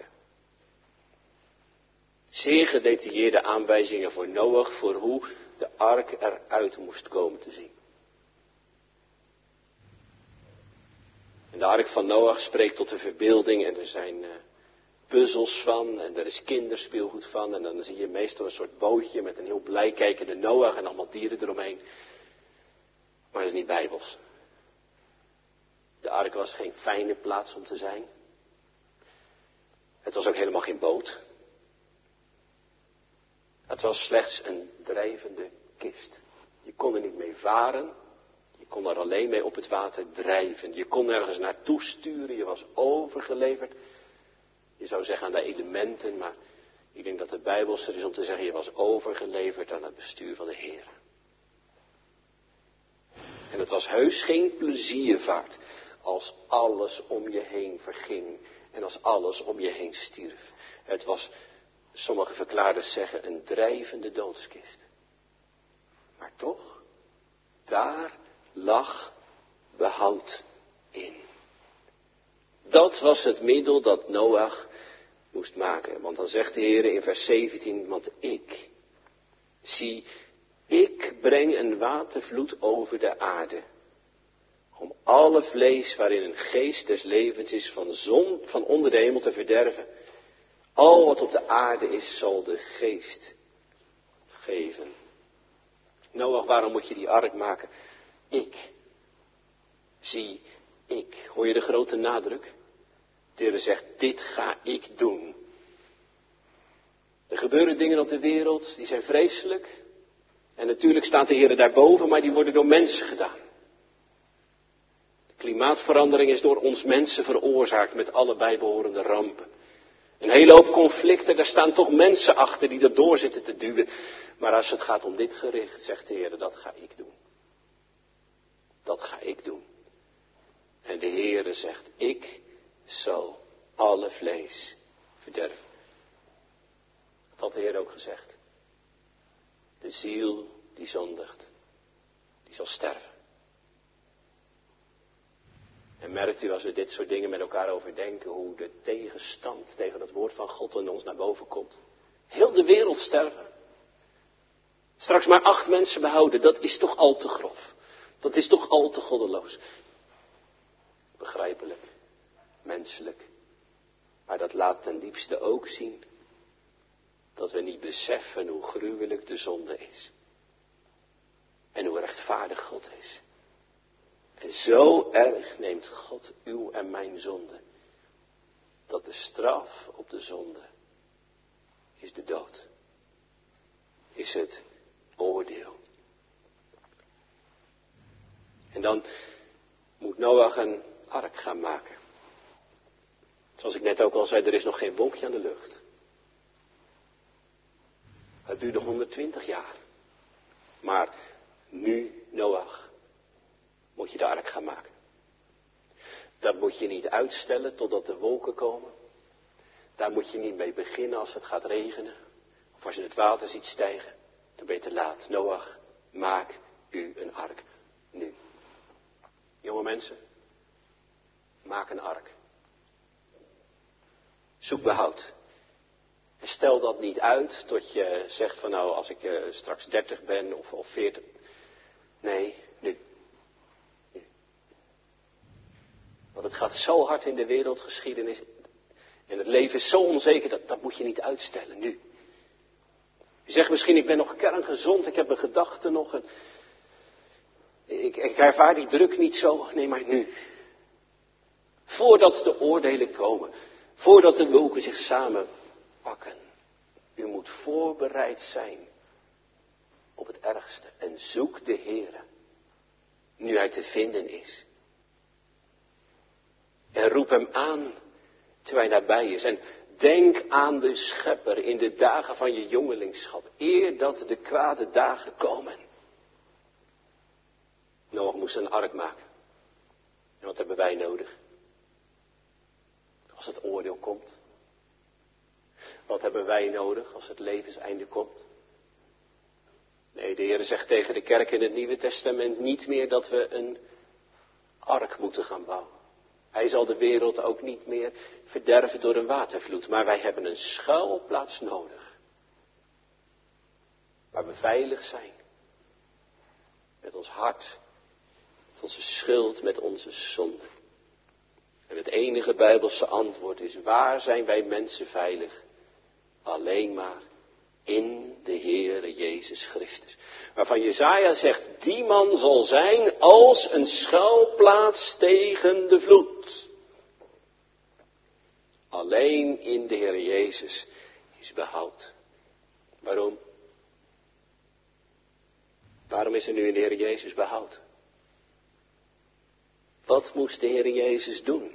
Zeer gedetailleerde aanwijzingen voor Noach voor hoe de ark eruit moest komen te zien. En de ark van Noach spreekt tot de verbeelding en er zijn uh, puzzels van en er is kinderspeelgoed van. En dan zie je meestal een soort bootje met een heel blij kijkende Noach en allemaal dieren eromheen. Maar dat is niet bijbels. De ark was geen fijne plaats om te zijn. Het was ook helemaal geen boot. Het was slechts een drijvende kist. Je kon er niet mee varen. Je kon er alleen mee op het water drijven. Je kon ergens naartoe sturen. Je was overgeleverd. Je zou zeggen aan de elementen, maar ik denk dat het bijbelser is om te zeggen, je was overgeleverd aan het bestuur van de Heer. En het was heus geen pleziervaart als alles om je heen verging en als alles om je heen stierf. Het was, sommige verklaarders zeggen, een drijvende doodskist. Maar toch, daar lag behoud in. Dat was het middel dat Noach moest maken. Want dan zegt de Heer in vers zeventien, want ik, zie, ik breng een watervloed over de aarde. Om alle vlees waarin een geest des levens is van, zon, van onder de hemel te verderven. Al wat op de aarde is, zal de geest geven. Noach, waarom moet je die ark maken? Ik. Zie, ik. Hoor je de grote nadruk? De Heer zegt, dit ga ik doen. Er gebeuren dingen op de wereld, die zijn vreselijk. En natuurlijk staat de Heer daarboven, maar die worden door mensen gedaan. De klimaatverandering is door ons mensen veroorzaakt met alle bijbehorende rampen. Een hele hoop conflicten, daar staan toch mensen achter die dat door zitten te duwen. Maar als het gaat om dit gericht, zegt de Heer, dat ga ik doen. Dat ga ik doen. En de Heer zegt, ik zal alle vlees verderven. Dat had de Heer ook gezegd. De ziel die zondigt, die zal sterven. En merkt u als we dit soort dingen met elkaar overdenken, hoe de tegenstand tegen het woord van God in ons naar boven komt. Heel de wereld sterven. Straks maar acht mensen behouden, dat is toch al te grof. Dat is toch al te goddeloos. Begrijpelijk, menselijk. Maar dat laat ten diepste ook zien dat we niet beseffen hoe gruwelijk de zonde is. En hoe rechtvaardig God is. En zo erg neemt God uw en mijn zonde. Dat de straf op de zonde is de dood. Is het oordeel. En dan moet Noach een ark gaan maken. Zoals ik net ook al zei, er is nog geen wolkje aan de lucht. Het duurde honderdtwintig jaar. Maar nu, Noach, moet je de ark gaan maken. Dat moet je niet uitstellen totdat de wolken komen. Daar moet je niet mee beginnen als het gaat regenen. Of als je het water ziet stijgen. Dan ben je te laat. Noach, maak u een ark. Nu. Jonge mensen, maak een ark. Zoek behoud. En stel dat niet uit tot je zegt van nou als ik uh, straks dertig ben of, of veertig. Nee, nu. nu. Want het gaat zo hard in de wereldgeschiedenis. En het leven is zo onzeker, dat, dat moet je niet uitstellen, nu. Je zegt misschien ik ben nog kerngezond, ik heb mijn gedachten nog. En ik, ik ervaar die druk niet zo. Nee, maar nu. Voordat de oordelen komen. Voordat de wolken zich samenpakken. U moet voorbereid zijn op het ergste. En zoek de Heere. Nu hij te vinden is. En roep hem aan terwijl hij nabij is. En denk aan de Schepper in de dagen van je jongelingschap. Eer dat de kwade dagen komen. Noach moest een ark maken. En wat hebben wij nodig? Als het oordeel komt. Wat hebben wij nodig als het levenseinde komt? Nee, de Heer zegt tegen de kerk in het Nieuwe Testament niet meer dat we een ark moeten gaan bouwen. Hij zal de wereld ook niet meer verderven door een watervloed. Maar wij hebben een schuilplaats nodig. Waar we veilig zijn. Met ons hart. Met onze schuld, met onze zonde. En het enige Bijbelse antwoord is, waar zijn wij mensen veilig? Alleen maar in de Heere Jezus Christus. Waarvan Jesaja zegt, die man zal zijn als een schuilplaats tegen de vloed. Alleen in de Heere Jezus is behoud. Waarom? Waarom is er nu in de Heere Jezus behoud? Wat moest de Heere Jezus doen?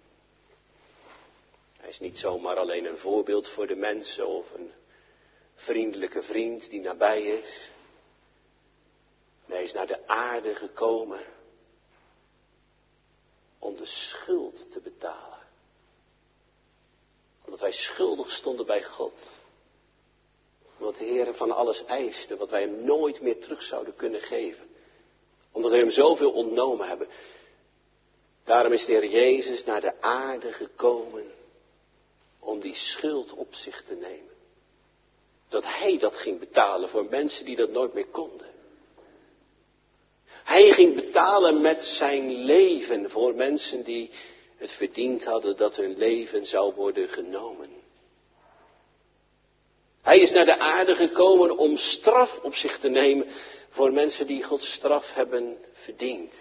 Hij is niet zomaar alleen een voorbeeld voor de mensen of een vriendelijke vriend die nabij is. Nee, hij is naar de aarde gekomen om de schuld te betalen. Omdat wij schuldig stonden bij God. Omdat de Heer van alles eiste wat wij hem nooit meer terug zouden kunnen geven. Omdat we hem zoveel ontnomen hebben. Daarom is de Heer Jezus naar de aarde gekomen om die schuld op zich te nemen. Dat hij dat ging betalen voor mensen die dat nooit meer konden. Hij ging betalen met zijn leven voor mensen die het verdiend hadden dat hun leven zou worden genomen. Hij is naar de aarde gekomen om straf op zich te nemen voor mensen die Gods straf hebben verdiend.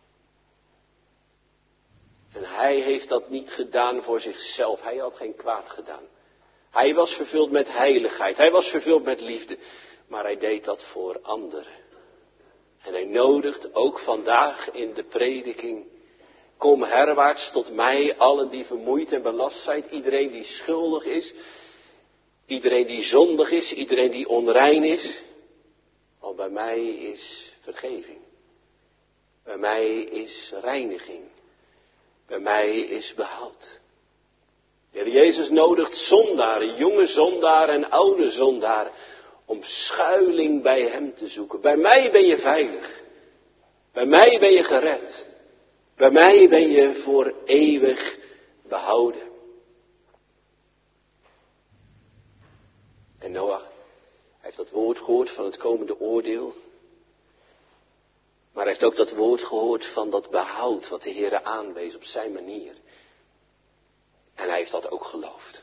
En hij heeft dat niet gedaan voor zichzelf. Hij had geen kwaad gedaan. Hij was vervuld met heiligheid. Hij was vervuld met liefde. Maar hij deed dat voor anderen. En hij nodigt ook vandaag in de prediking. Kom herwaarts tot mij, allen die vermoeid en belast zijn. Iedereen die schuldig is. Iedereen die zondig is. Iedereen die onrein is. Want bij mij is vergeving. Bij mij is reiniging. Bij mij is behoud. De Heer Jezus nodigt zondaren, jonge zondaren en oude zondaren, om schuiling bij hem te zoeken. Bij mij ben je veilig. Bij mij ben je gered. Bij mij ben je voor eeuwig behouden. En Noach, hij heeft dat woord gehoord van het komende oordeel. Maar hij heeft ook dat woord gehoord van dat behoud wat de Heere aanwees op zijn manier. En hij heeft dat ook geloofd.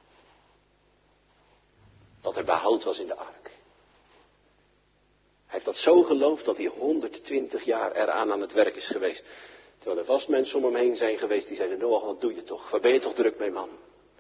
Dat er behoud was in de ark. Hij heeft dat zo geloofd dat hij honderdtwintig jaar eraan aan het werk is geweest. Terwijl er vast mensen om hem heen zijn geweest die zeiden, Noach, wat doe je toch? Waar ben je toch druk mee, man?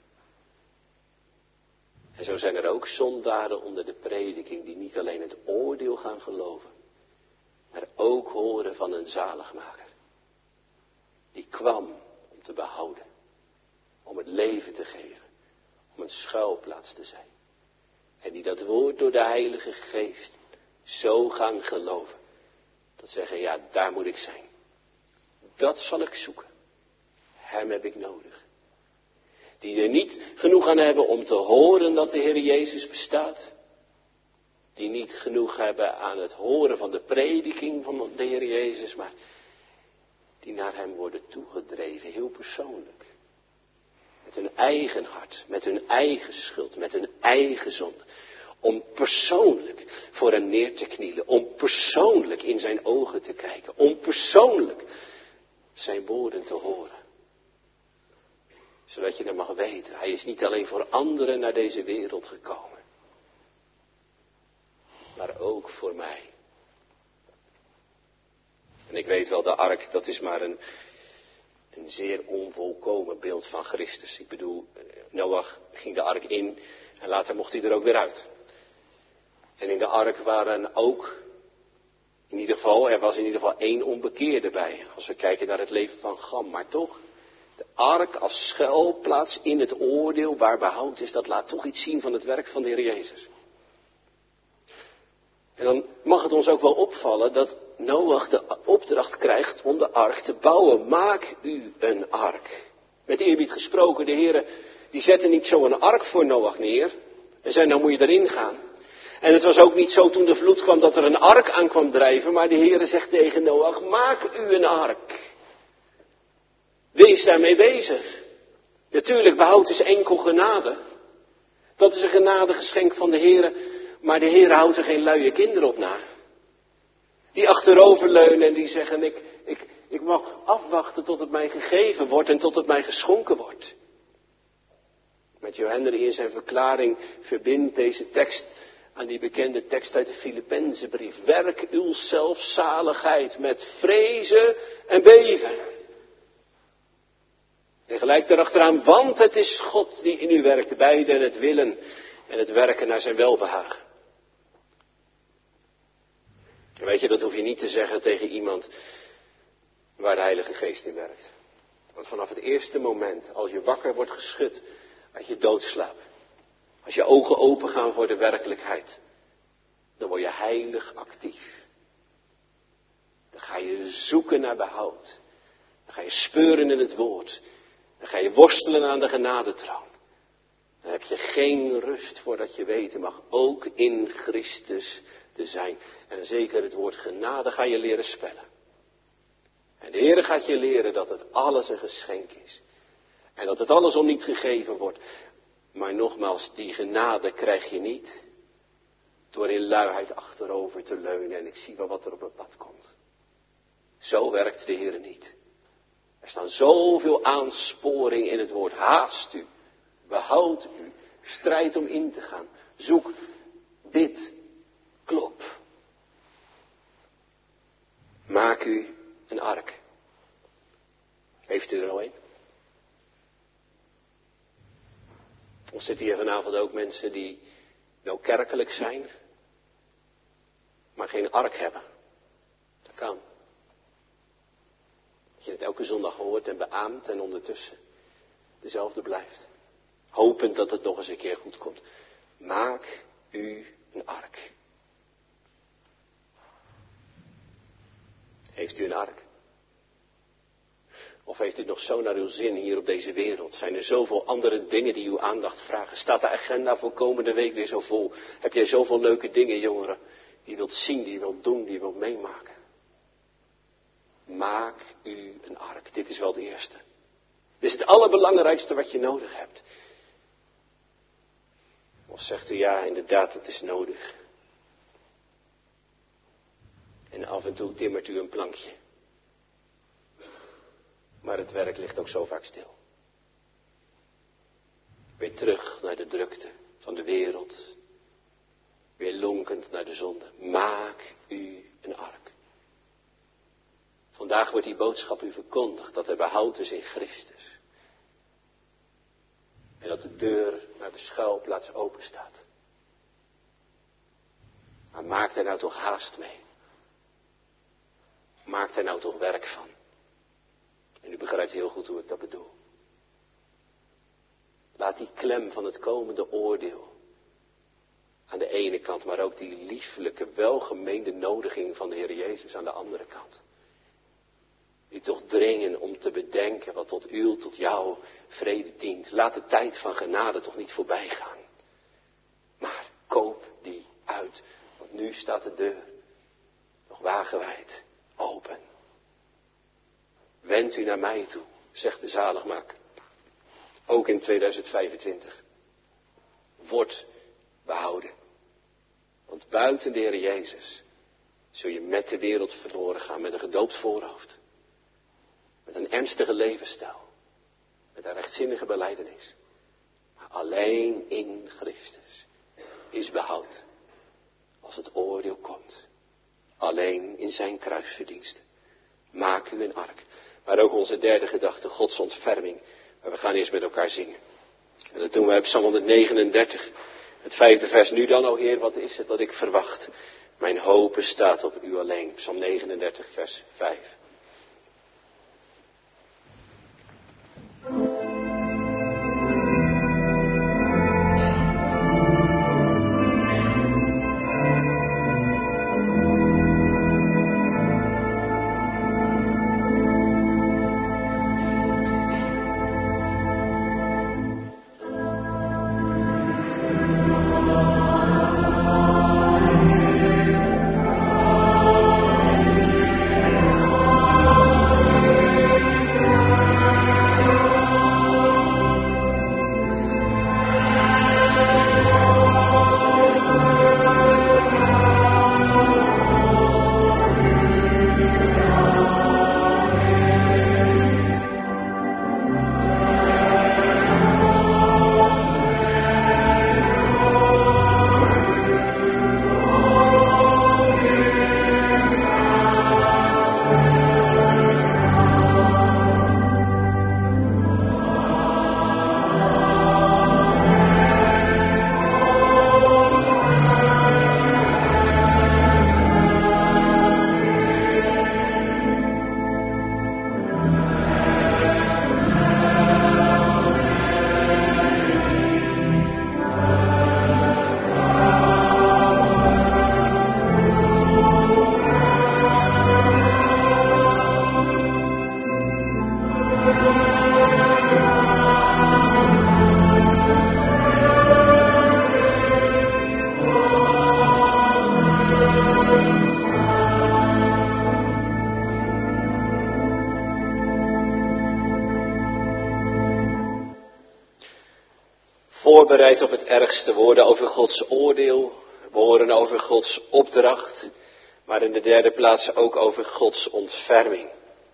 En zo zijn er ook zondaren onder de prediking die niet alleen het oordeel gaan geloven, maar ook horen van een zaligmaker. Die kwam om te behouden, om het leven te geven, om een schuilplaats te zijn. En die dat woord door de Heilige Geest zo gaan geloven. Dat zeggen, ja, daar moet ik zijn. Dat zal ik zoeken. Hem heb ik nodig. Die er niet genoeg aan hebben om te horen dat de Heer Jezus bestaat. Die niet genoeg hebben aan het horen van de prediking van de Heer Jezus, maar die naar hem worden toegedreven, heel persoonlijk. Met hun eigen hart, met hun eigen schuld, met hun eigen zonde. Om persoonlijk voor hem neer te knielen, om persoonlijk in zijn ogen te kijken, om persoonlijk zijn woorden te horen. Zodat je dan mag weten, hij is niet alleen voor anderen naar deze wereld gekomen, maar ook voor mij. En ik weet wel, de ark, dat is maar een, een zeer onvolkomen beeld van Christus. Ik bedoel, Noach ging de ark in en later mocht hij er ook weer uit. En in de ark waren ook, in ieder geval, er was in ieder geval één onbekeerde bij. Als we kijken naar het leven van Gam. Maar toch, de ark als schuilplaats in het oordeel waar behoud is, dat laat toch iets zien van het werk van de Heer Jezus. En dan mag het ons ook wel opvallen dat Noach de opdracht krijgt om de ark te bouwen. Maak u een ark. Met eerbied gesproken, de Heer die zette niet zo een ark voor Noach neer. En zei, nou moet je erin gaan. En het was ook niet zo toen de vloed kwam dat er een ark aan kwam drijven. Maar de Heer zegt tegen Noach, maak u een ark. Wees daarmee bezig. Natuurlijk, behoud is enkel genade. Dat is een genadegeschenk van de Heer. Maar de Heer houdt er geen luie kinderen op na. Die achteroverleunen en die zeggen, ik, ik, ik mag afwachten tot het mij gegeven wordt en tot het mij geschonken wordt. Met Johannery in zijn verklaring verbindt deze tekst aan die bekende tekst uit de Filippenzenbrief. Werk uw zelfzaligheid met vrezen en beven. En gelijk daarachteraan, want het is God die in u werkt, beide en het willen en het werken naar zijn welbehagen. En weet je, dat hoef je niet te zeggen tegen iemand waar de Heilige Geest in werkt. Want vanaf het eerste moment, als je wakker wordt geschud uit je doodslaap, als je ogen open gaan voor de werkelijkheid, dan word je heilig actief. Dan ga je zoeken naar behoud. Dan ga je speuren in het woord. Dan ga je worstelen aan de genadetroon. Dan heb je geen rust voordat je weten mag ook in Christus te zijn. En zeker het woord genade ga je leren spellen. En de Heer gaat je leren dat het alles een geschenk is. En dat het alles om niet gegeven wordt. Maar nogmaals, die genade krijg je niet door in luiheid achterover te leunen en ik zie wel wat er op het pad komt. Zo werkt de Heer niet. Er staan zoveel aansporingen in het woord. Haast u, behoud u, strijd om in te gaan. Zoek dit, klop. Maak u een ark. Heeft u er al een? Of zitten hier vanavond ook mensen die wel kerkelijk zijn, maar geen ark hebben? Dat kan. Dat je het elke zondag hoort en beaamt en ondertussen dezelfde blijft. Hopend dat het nog eens een keer goed komt. Maak u een ark. Heeft u een ark? Of heeft u nog zo naar uw zin hier op deze wereld? Zijn er zoveel andere dingen die uw aandacht vragen? Staat de agenda voor komende week weer zo vol? Heb jij zoveel leuke dingen, jongeren, die je wilt zien, die je wilt doen, die je wilt meemaken? Maak u een ark. Dit is wel het eerste. Dit is het allerbelangrijkste wat je nodig hebt. Of zegt u ja, inderdaad, het is nodig. En af en toe timmert u een plankje. Maar het werk ligt ook zo vaak stil. Weer terug naar de drukte van de wereld. Weer lonkend naar de zonde. Maak u een ark. Vandaag wordt die boodschap u verkondigd dat er behoud is in Christus. En dat de deur naar de schuilplaats open staat. Maar maak daar nou toch haast mee. Maak daar nou toch werk van. En u begrijpt heel goed hoe ik dat bedoel. Laat die klem van het komende oordeel aan de ene kant, maar ook die lieflijke, welgemeende nodiging van de Heer Jezus aan de andere kant. U toch dringen om te bedenken wat tot uw, tot jouw vrede dient. Laat de tijd van genade toch niet voorbij gaan. Maar koop die uit, want nu staat de deur nog wagenwijd open. Wend u naar mij toe, zegt de zaligmaker. Ook in tweeduizend vijfentwintig. Word behouden. Want buiten de Heer Jezus zul je met de wereld verloren gaan met een gedoopt voorhoofd. Met een ernstige levensstijl. Met een rechtzinnige belijdenis. Maar alleen in Christus is behoud. Als het oordeel komt. Alleen in zijn kruisverdiensten. Maak u een ark. Maar ook onze derde gedachte, Gods ontferming. Maar we gaan eerst met elkaar zingen. En dat doen we op Psalm honderdnegenendertig. Het vijfde vers. Nu dan, o Heer, wat is het dat ik verwacht? Mijn hoop staat op u alleen. Psalm negenendertig, vers vijf. Voorbereid op het ergste, woorden over Gods oordeel, we horen over Gods opdracht, maar in de derde plaats ook over Gods ontferming.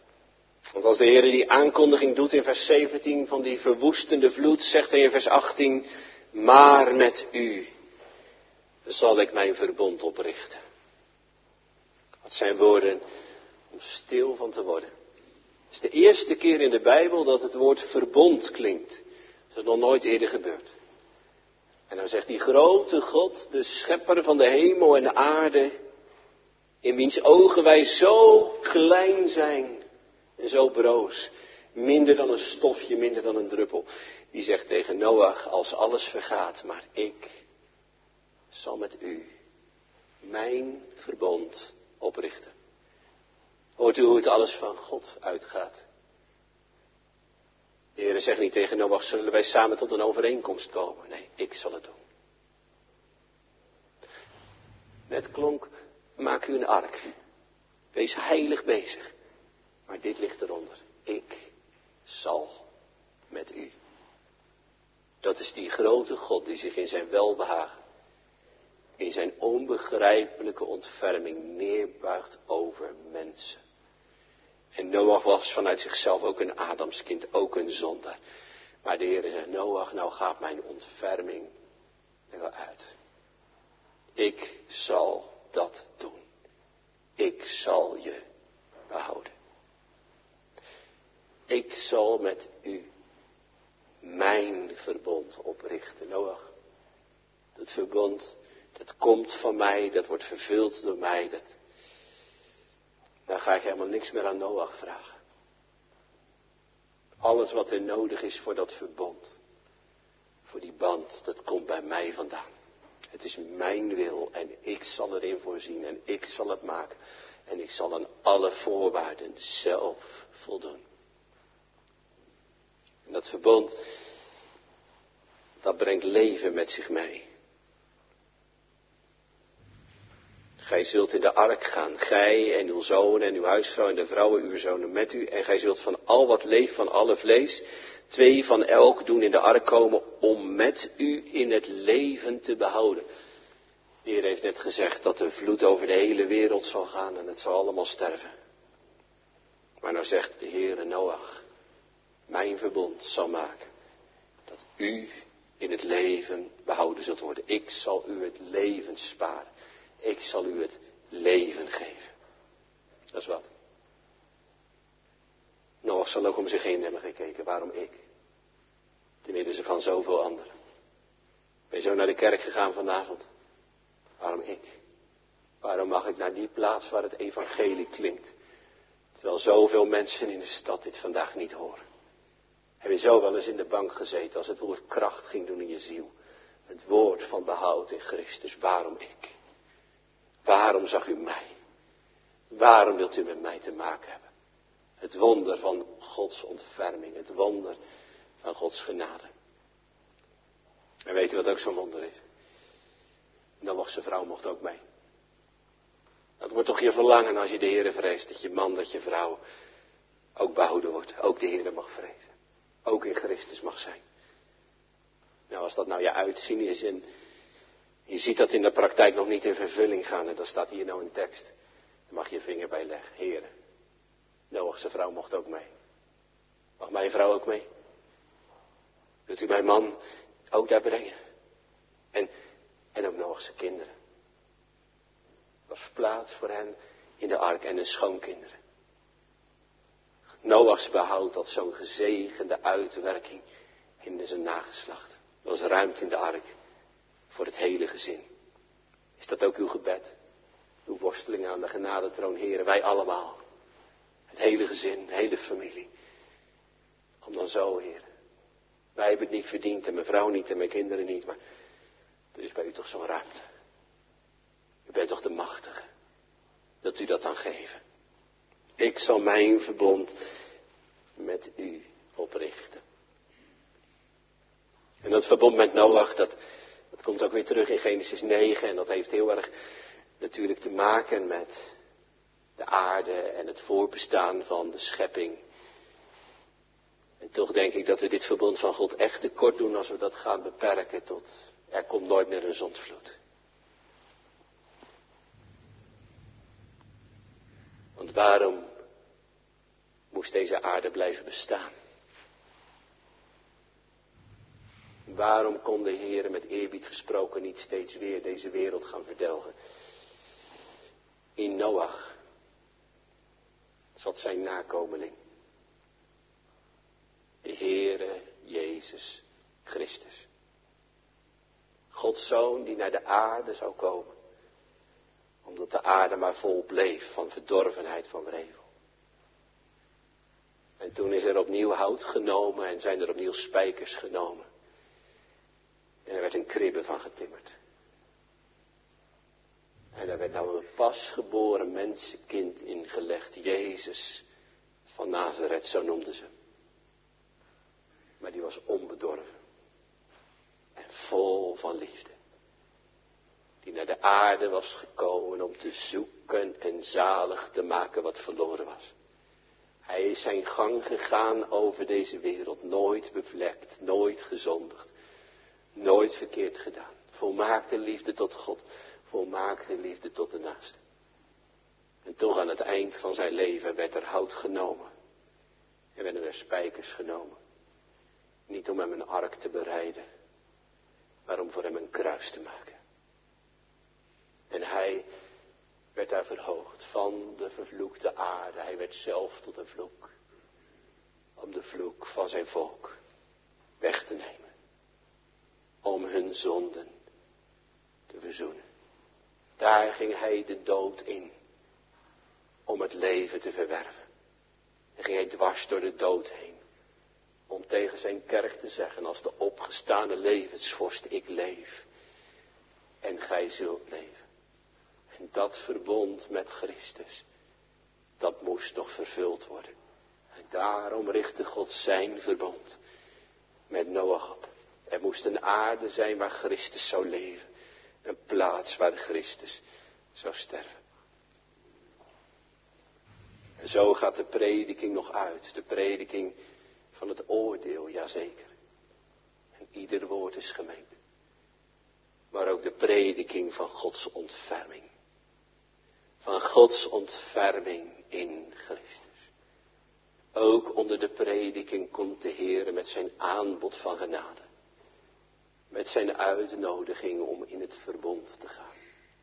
Want als de Heer die aankondiging doet in vers zeventien van die verwoestende vloed, zegt hij in vers achttien, maar met u zal ik mijn verbond oprichten. Dat zijn woorden om stil van te worden. Het is de eerste keer in de Bijbel dat het woord verbond klinkt. Dat is nog nooit eerder gebeurd. En dan zegt die grote God, de schepper van de hemel en de aarde, in wiens ogen wij zo klein zijn en zo broos, minder dan een stofje, minder dan een druppel. Die zegt tegen Noach, als alles vergaat, maar ik zal met u mijn verbond oprichten. Hoort u hoe het alles van God uitgaat? De Heer zegt niet tegen Noach, zullen wij samen tot een overeenkomst komen? Nee, ik zal het doen. Net klonk, maak u een ark. Wees heilig bezig. Maar dit ligt eronder. Ik zal met u. Dat is die grote God die zich in zijn welbehagen, in zijn onbegrijpelijke ontferming neerbuigt over mensen. En Noach was vanuit zichzelf ook een Adamskind, ook een zondaar. Maar de Heer zegt, Noach, nou gaat mijn ontferming er wel uit. Ik zal dat doen. Ik zal je behouden. Ik zal met u mijn verbond oprichten. Noach, dat verbond, dat komt van mij, dat wordt vervuld door mij. Dat, daar ga ik helemaal niks meer aan Noach vragen. Alles wat er nodig is voor dat verbond, voor die band, dat komt bij mij vandaan. Het is mijn wil en ik zal erin voorzien en ik zal het maken. En ik zal aan alle voorwaarden zelf voldoen. En dat verbond, dat brengt leven met zich mee. Gij zult in de ark gaan, gij en uw zoon en uw huisvrouw en de vrouwen uw zonen met u. En gij zult van al wat leeft, van alle vlees, twee van elk doen in de ark komen om met u in het leven te behouden. De Heer heeft net gezegd dat de vloed over de hele wereld zal gaan en het zal allemaal sterven. Maar nou zegt de Heere Noach, mijn verbond zal maken dat u in het leven behouden zult worden. Ik zal u het leven sparen. Ik zal u het leven geven. Dat is wat. Noach zal ook om zich heen hebben gekeken. Waarom ik? Ten midden van zoveel anderen. Ben je zo naar de kerk gegaan vanavond? Waarom ik? Waarom mag ik naar die plaats waar het evangelie klinkt? Terwijl zoveel mensen in de stad dit vandaag niet horen. Heb je zo wel eens in de bank gezeten als het woord kracht ging doen in je ziel? Het woord van behoud in Christus. Waarom ik? Waarom zag u mij? Waarom wilt u met mij te maken hebben? Het wonder van Gods ontferming. Het wonder van Gods genade. En weet u wat ook zo'n wonder is? Noach zijn vrouw mocht ook mee. Dat wordt toch je verlangen als je de Heere vreest. Dat je man, dat je vrouw ook behouden wordt. Ook de Heere mag vrezen. Ook in Christus mag zijn. Nou, als dat nou je uitzien is en je ziet dat in de praktijk nog niet in vervulling gaan. En dan staat hier nou een tekst. Dan mag je je vinger bij leggen. Heere, Noach zijn vrouw mocht ook mee. Mag mijn vrouw ook mee? Wilt u mijn man ook daar brengen? En, en ook Noach zijn kinderen. Er was plaats voor hen in de ark en hun schoonkinderen. Noachs behoud had zo'n gezegende uitwerking in zijn nageslacht. Er was ruimte in de ark voor het hele gezin. Is dat ook uw gebed? Uw worsteling aan de genadetroon, Heere, wij allemaal. Het hele gezin, de hele familie. Kom dan zo, Heere. Wij hebben het niet verdiend en mijn vrouw niet en mijn kinderen niet, maar er is bij u toch zo'n ruimte. U bent toch de machtige. Dat u dat dan geven. Ik zal mijn verbond met u oprichten. En dat verbond met Noach, dat, dat komt ook weer terug in Genesis negen. En dat heeft heel erg natuurlijk te maken met de aarde en het voorbestaan van de schepping. En toch denk ik dat we dit verbond van God echt tekort doen als we dat gaan beperken tot er komt nooit meer een zondvloed. Want waarom moest deze aarde blijven bestaan? Waarom kon de Heer met eerbied gesproken niet steeds weer deze wereld gaan verdelgen? In Noach zat zijn nakomeling. De Heere Jezus Christus. Gods Zoon die naar de aarde zou komen. Omdat de aarde maar vol bleef van verdorvenheid, van wrevel. En toen is er opnieuw hout genomen en zijn er opnieuw spijkers genomen. En er werd een kribbe van getimmerd. En daar werd nou een pasgeboren mensenkind ingelegd. Jezus van Nazareth, zo noemden ze hem. Maar die was onbedorven. En vol van liefde. Die naar de aarde was gekomen om te zoeken en zalig te maken wat verloren was. Hij is zijn gang gegaan over deze wereld. Nooit bevlekt, nooit gezondigd. Nooit verkeerd gedaan. Volmaakte liefde tot God. Volmaakte liefde tot de naaste. En toch aan het eind van zijn leven werd er hout genomen. En werden er spijkers genomen. Niet om hem een ark te bereiden. Maar om voor hem een kruis te maken. En hij werd daar verhoogd van de vervloekte aarde. Hij werd zelf tot een vloek. Om de vloek van zijn volk weg te nemen. Om hun zonden te verzoenen. Daar ging hij de dood in. Om het leven te verwerven. En ging hij dwars door de dood heen. Om tegen zijn kerk te zeggen als de opgestane levensvorst, ik leef. En gij zult leven. En dat verbond met Christus, dat moest nog vervuld worden. En daarom richtte God zijn verbond met Noach op. Er moest een aarde zijn waar Christus zou leven. Een plaats waar Christus zou sterven. En zo gaat de prediking nog uit. De prediking van het oordeel, jazeker. En ieder woord is gemeend. Maar ook de prediking van Gods ontferming. Van Gods ontferming in Christus. Ook onder de prediking komt de Heer met zijn aanbod van genade. Met zijn uitnodiging om in het verbond te gaan.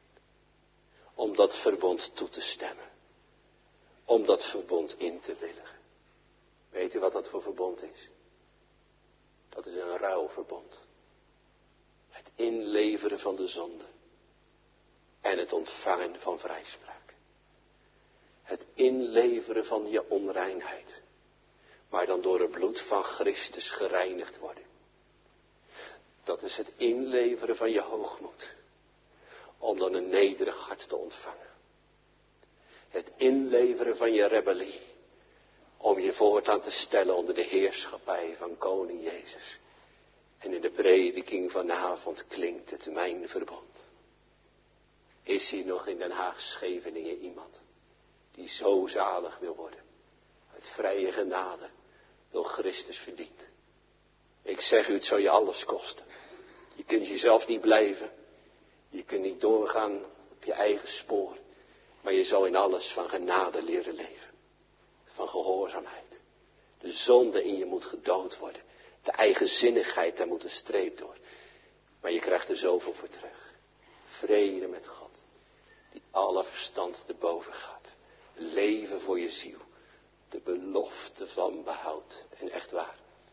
Om dat verbond toe te stemmen. Om dat verbond in te willigen. Weet u wat dat voor verbond is? Dat is een ruilverbond. Het inleveren van de zonde. En het ontvangen van vrijspraak. Het inleveren van je onreinheid. Maar dan door het bloed van Christus gereinigd worden. Dat is het inleveren van je hoogmoed. Om dan een nederig hart te ontvangen. Het inleveren van je rebellie. Om je voortaan te stellen onder de heerschappij van koning Jezus. En in de prediking vanavond klinkt het mijn verbond. Is hier nog in Den Haag Scheveningen iemand die zo zalig wil worden? Uit vrije genade door Christus verdient. Ik zeg u, het zal je alles kosten. Je kunt jezelf niet blijven. Je kunt niet doorgaan op je eigen spoor. Maar je zal in alles van genade leren leven. Van gehoorzaamheid. De zonde in je moet gedood worden. De eigenzinnigheid, daar moet een streep door. Maar je krijgt er zoveel voor terug. Vrede met God. Die alle verstand te boven gaat. Leven voor je ziel. De belofte van behoud. En echt waar.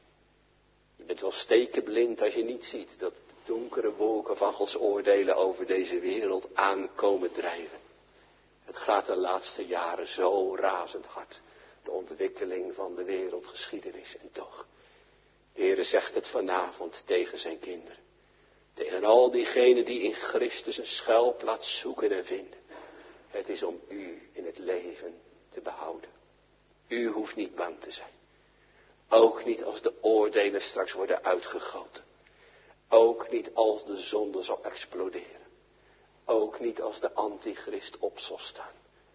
Je bent wel stekenblind als je niet ziet dat de donkere wolken van Gods oordelen over deze wereld aankomen drijven. Het gaat de laatste jaren zo razend hard. De ontwikkeling van de wereldgeschiedenis. En toch, de Heere zegt het vanavond tegen zijn kinderen. Tegen al diegenen die in Christus een schuilplaats zoeken en vinden. Het is om u in het leven te behouden. U hoeft niet bang te zijn. Ook niet als de oordelen straks worden uitgegoten. Ook niet als de zonde zal exploderen. Ook niet als de antichrist op zal staan.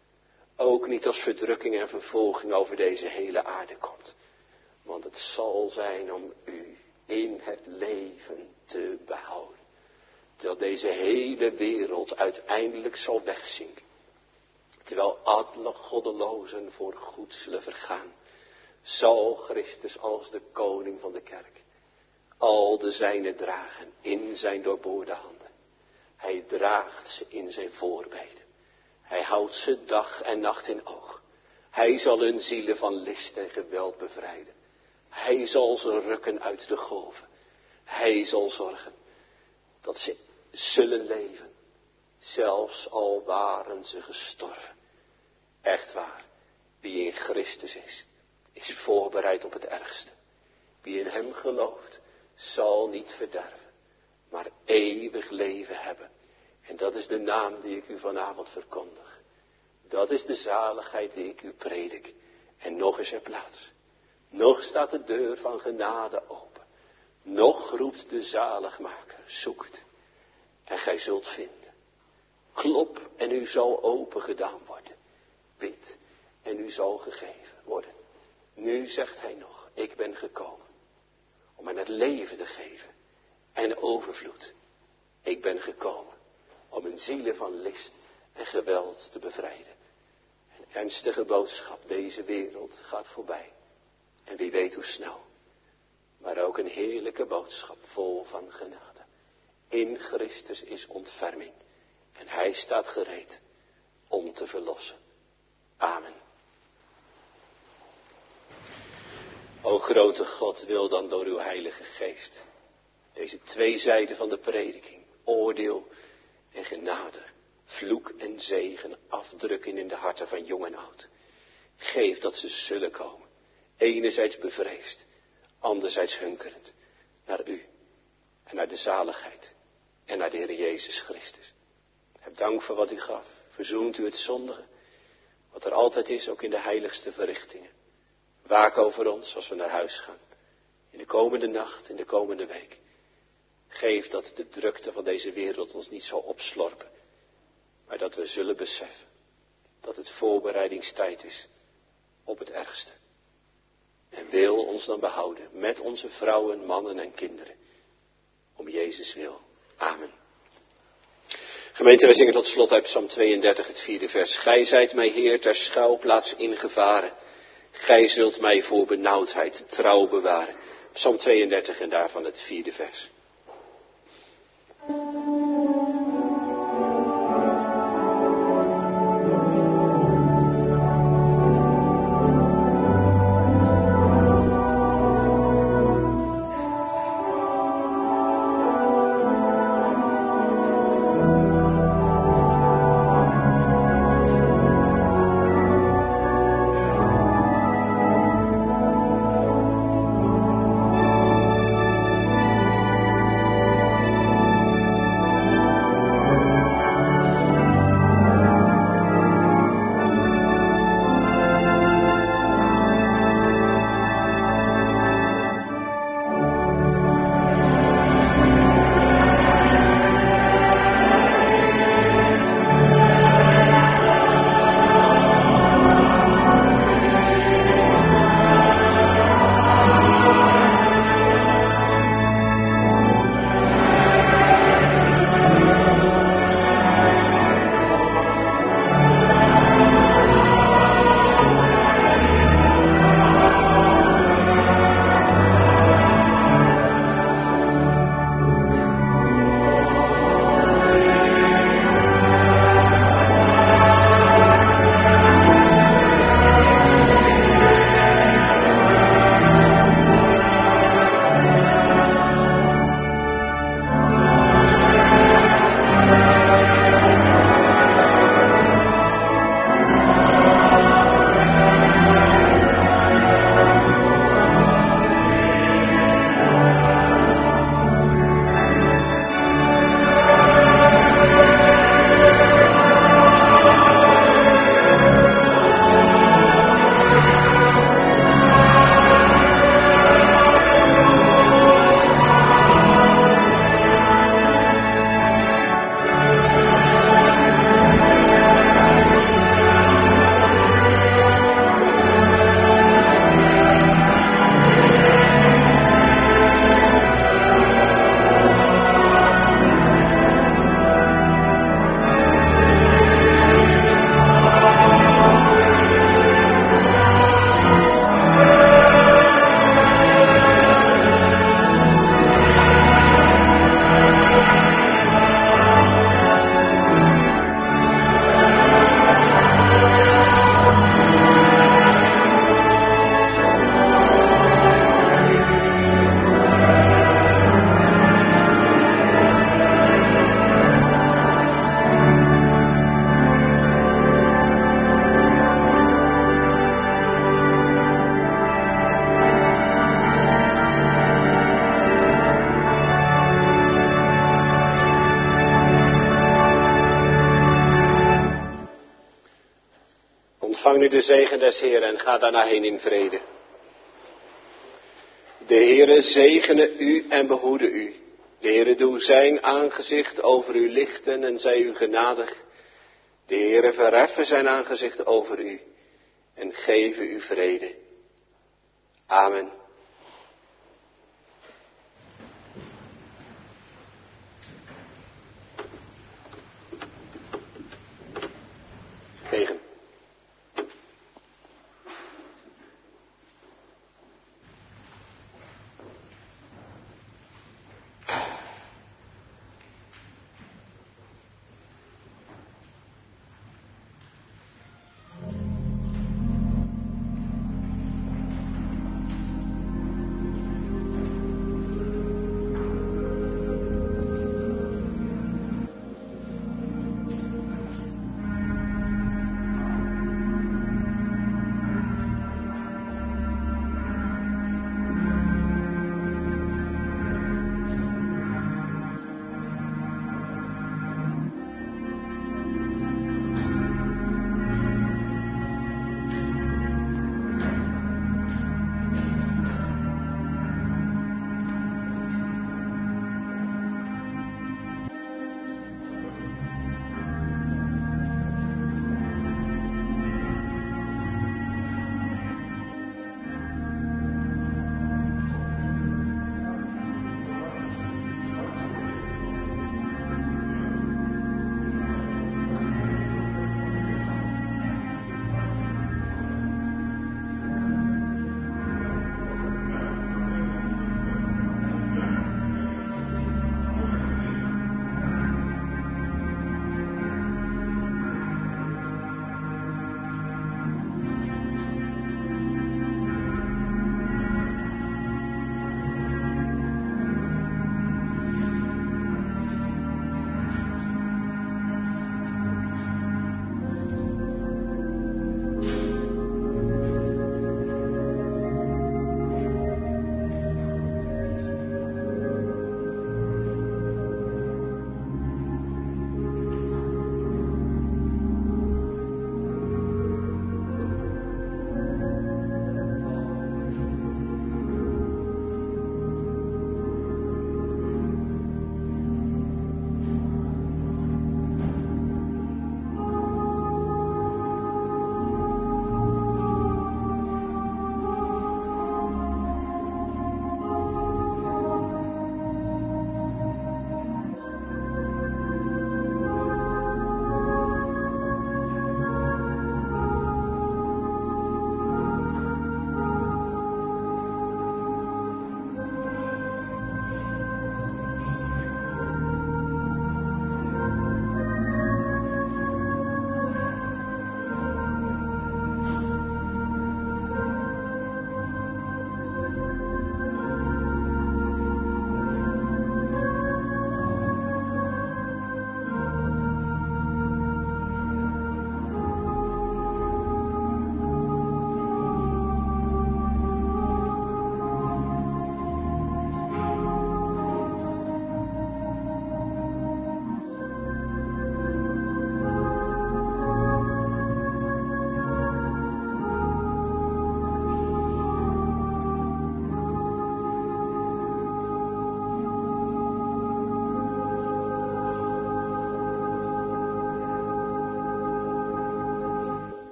Ook niet als verdrukking en vervolging over deze hele aarde komt. Want het zal zijn om u in het leven te behouden. Terwijl deze hele wereld uiteindelijk zal wegzinken. Terwijl alle goddelozen voor goed zullen vergaan. Zal Christus als de koning van de kerk al de zijne dragen in zijn doorboorde handen. Hij draagt ze in zijn voorbeden. Hij houdt ze dag en nacht in oog. Hij zal hun zielen van list en geweld bevrijden. Hij zal ze rukken uit de golven. Hij zal zorgen dat ze zullen leven. Zelfs al waren ze gestorven. Echt waar, wie in Christus is, is voorbereid op het ergste. Wie in hem gelooft, zal niet verderven, maar eeuwig leven hebben. En dat is de naam die ik u vanavond verkondig. Dat is de zaligheid die ik u predik. En nog is er plaats. Nog staat de deur van genade open. Nog roept de zaligmaker, zoekt. En gij zult vinden. Klop en u zal open gedaan worden. Bid en u zal gegeven worden. Nu zegt hij nog, ik ben gekomen om hen het leven te geven. en overvloed. Ik ben gekomen om een zielen van list en geweld te bevrijden. Een ernstige boodschap, deze wereld gaat voorbij. En wie weet hoe snel. Maar ook een heerlijke boodschap vol van genade. In Christus is ontferming. En hij staat gereed om te verlossen. Amen. O grote God, wil dan door uw heilige geest deze twee zijden van de prediking, oordeel en genade, vloek en zegen afdrukken in de harten van jong en oud. Geef dat ze zullen komen, enerzijds bevreesd, anderzijds hunkerend naar u en naar de zaligheid en naar de Heer Jezus Christus. Heb dank voor wat u gaf, verzoent u het zondige, wat er altijd is, ook in de heiligste verrichtingen. Waak over ons als we naar huis gaan, in de komende nacht, in de komende week. Geef dat de drukte van deze wereld ons niet zal opslorpen, maar dat we zullen beseffen dat het voorbereidingstijd is op het ergste. En wil ons dan behouden met onze vrouwen, mannen en kinderen, om Jezus wil. Amen. Gemeente, wij zingen tot slot uit Psalm tweeëndertig, het vierde vers. Gij zijt mij Heer ter schuilplaats ingevaren. Gij zult mij voor benauwdheid trouw bewaren. Psalm tweeëndertig en daarvan het vierde vers. Ontvang nu de zegen des Heeren en ga daarna heen in vrede. De Heere zegene u en behoede u. De Heere doe zijn aangezicht over u lichten en zij u genadig. De Heere verheffen zijn aangezicht over u en geven u vrede. Amen.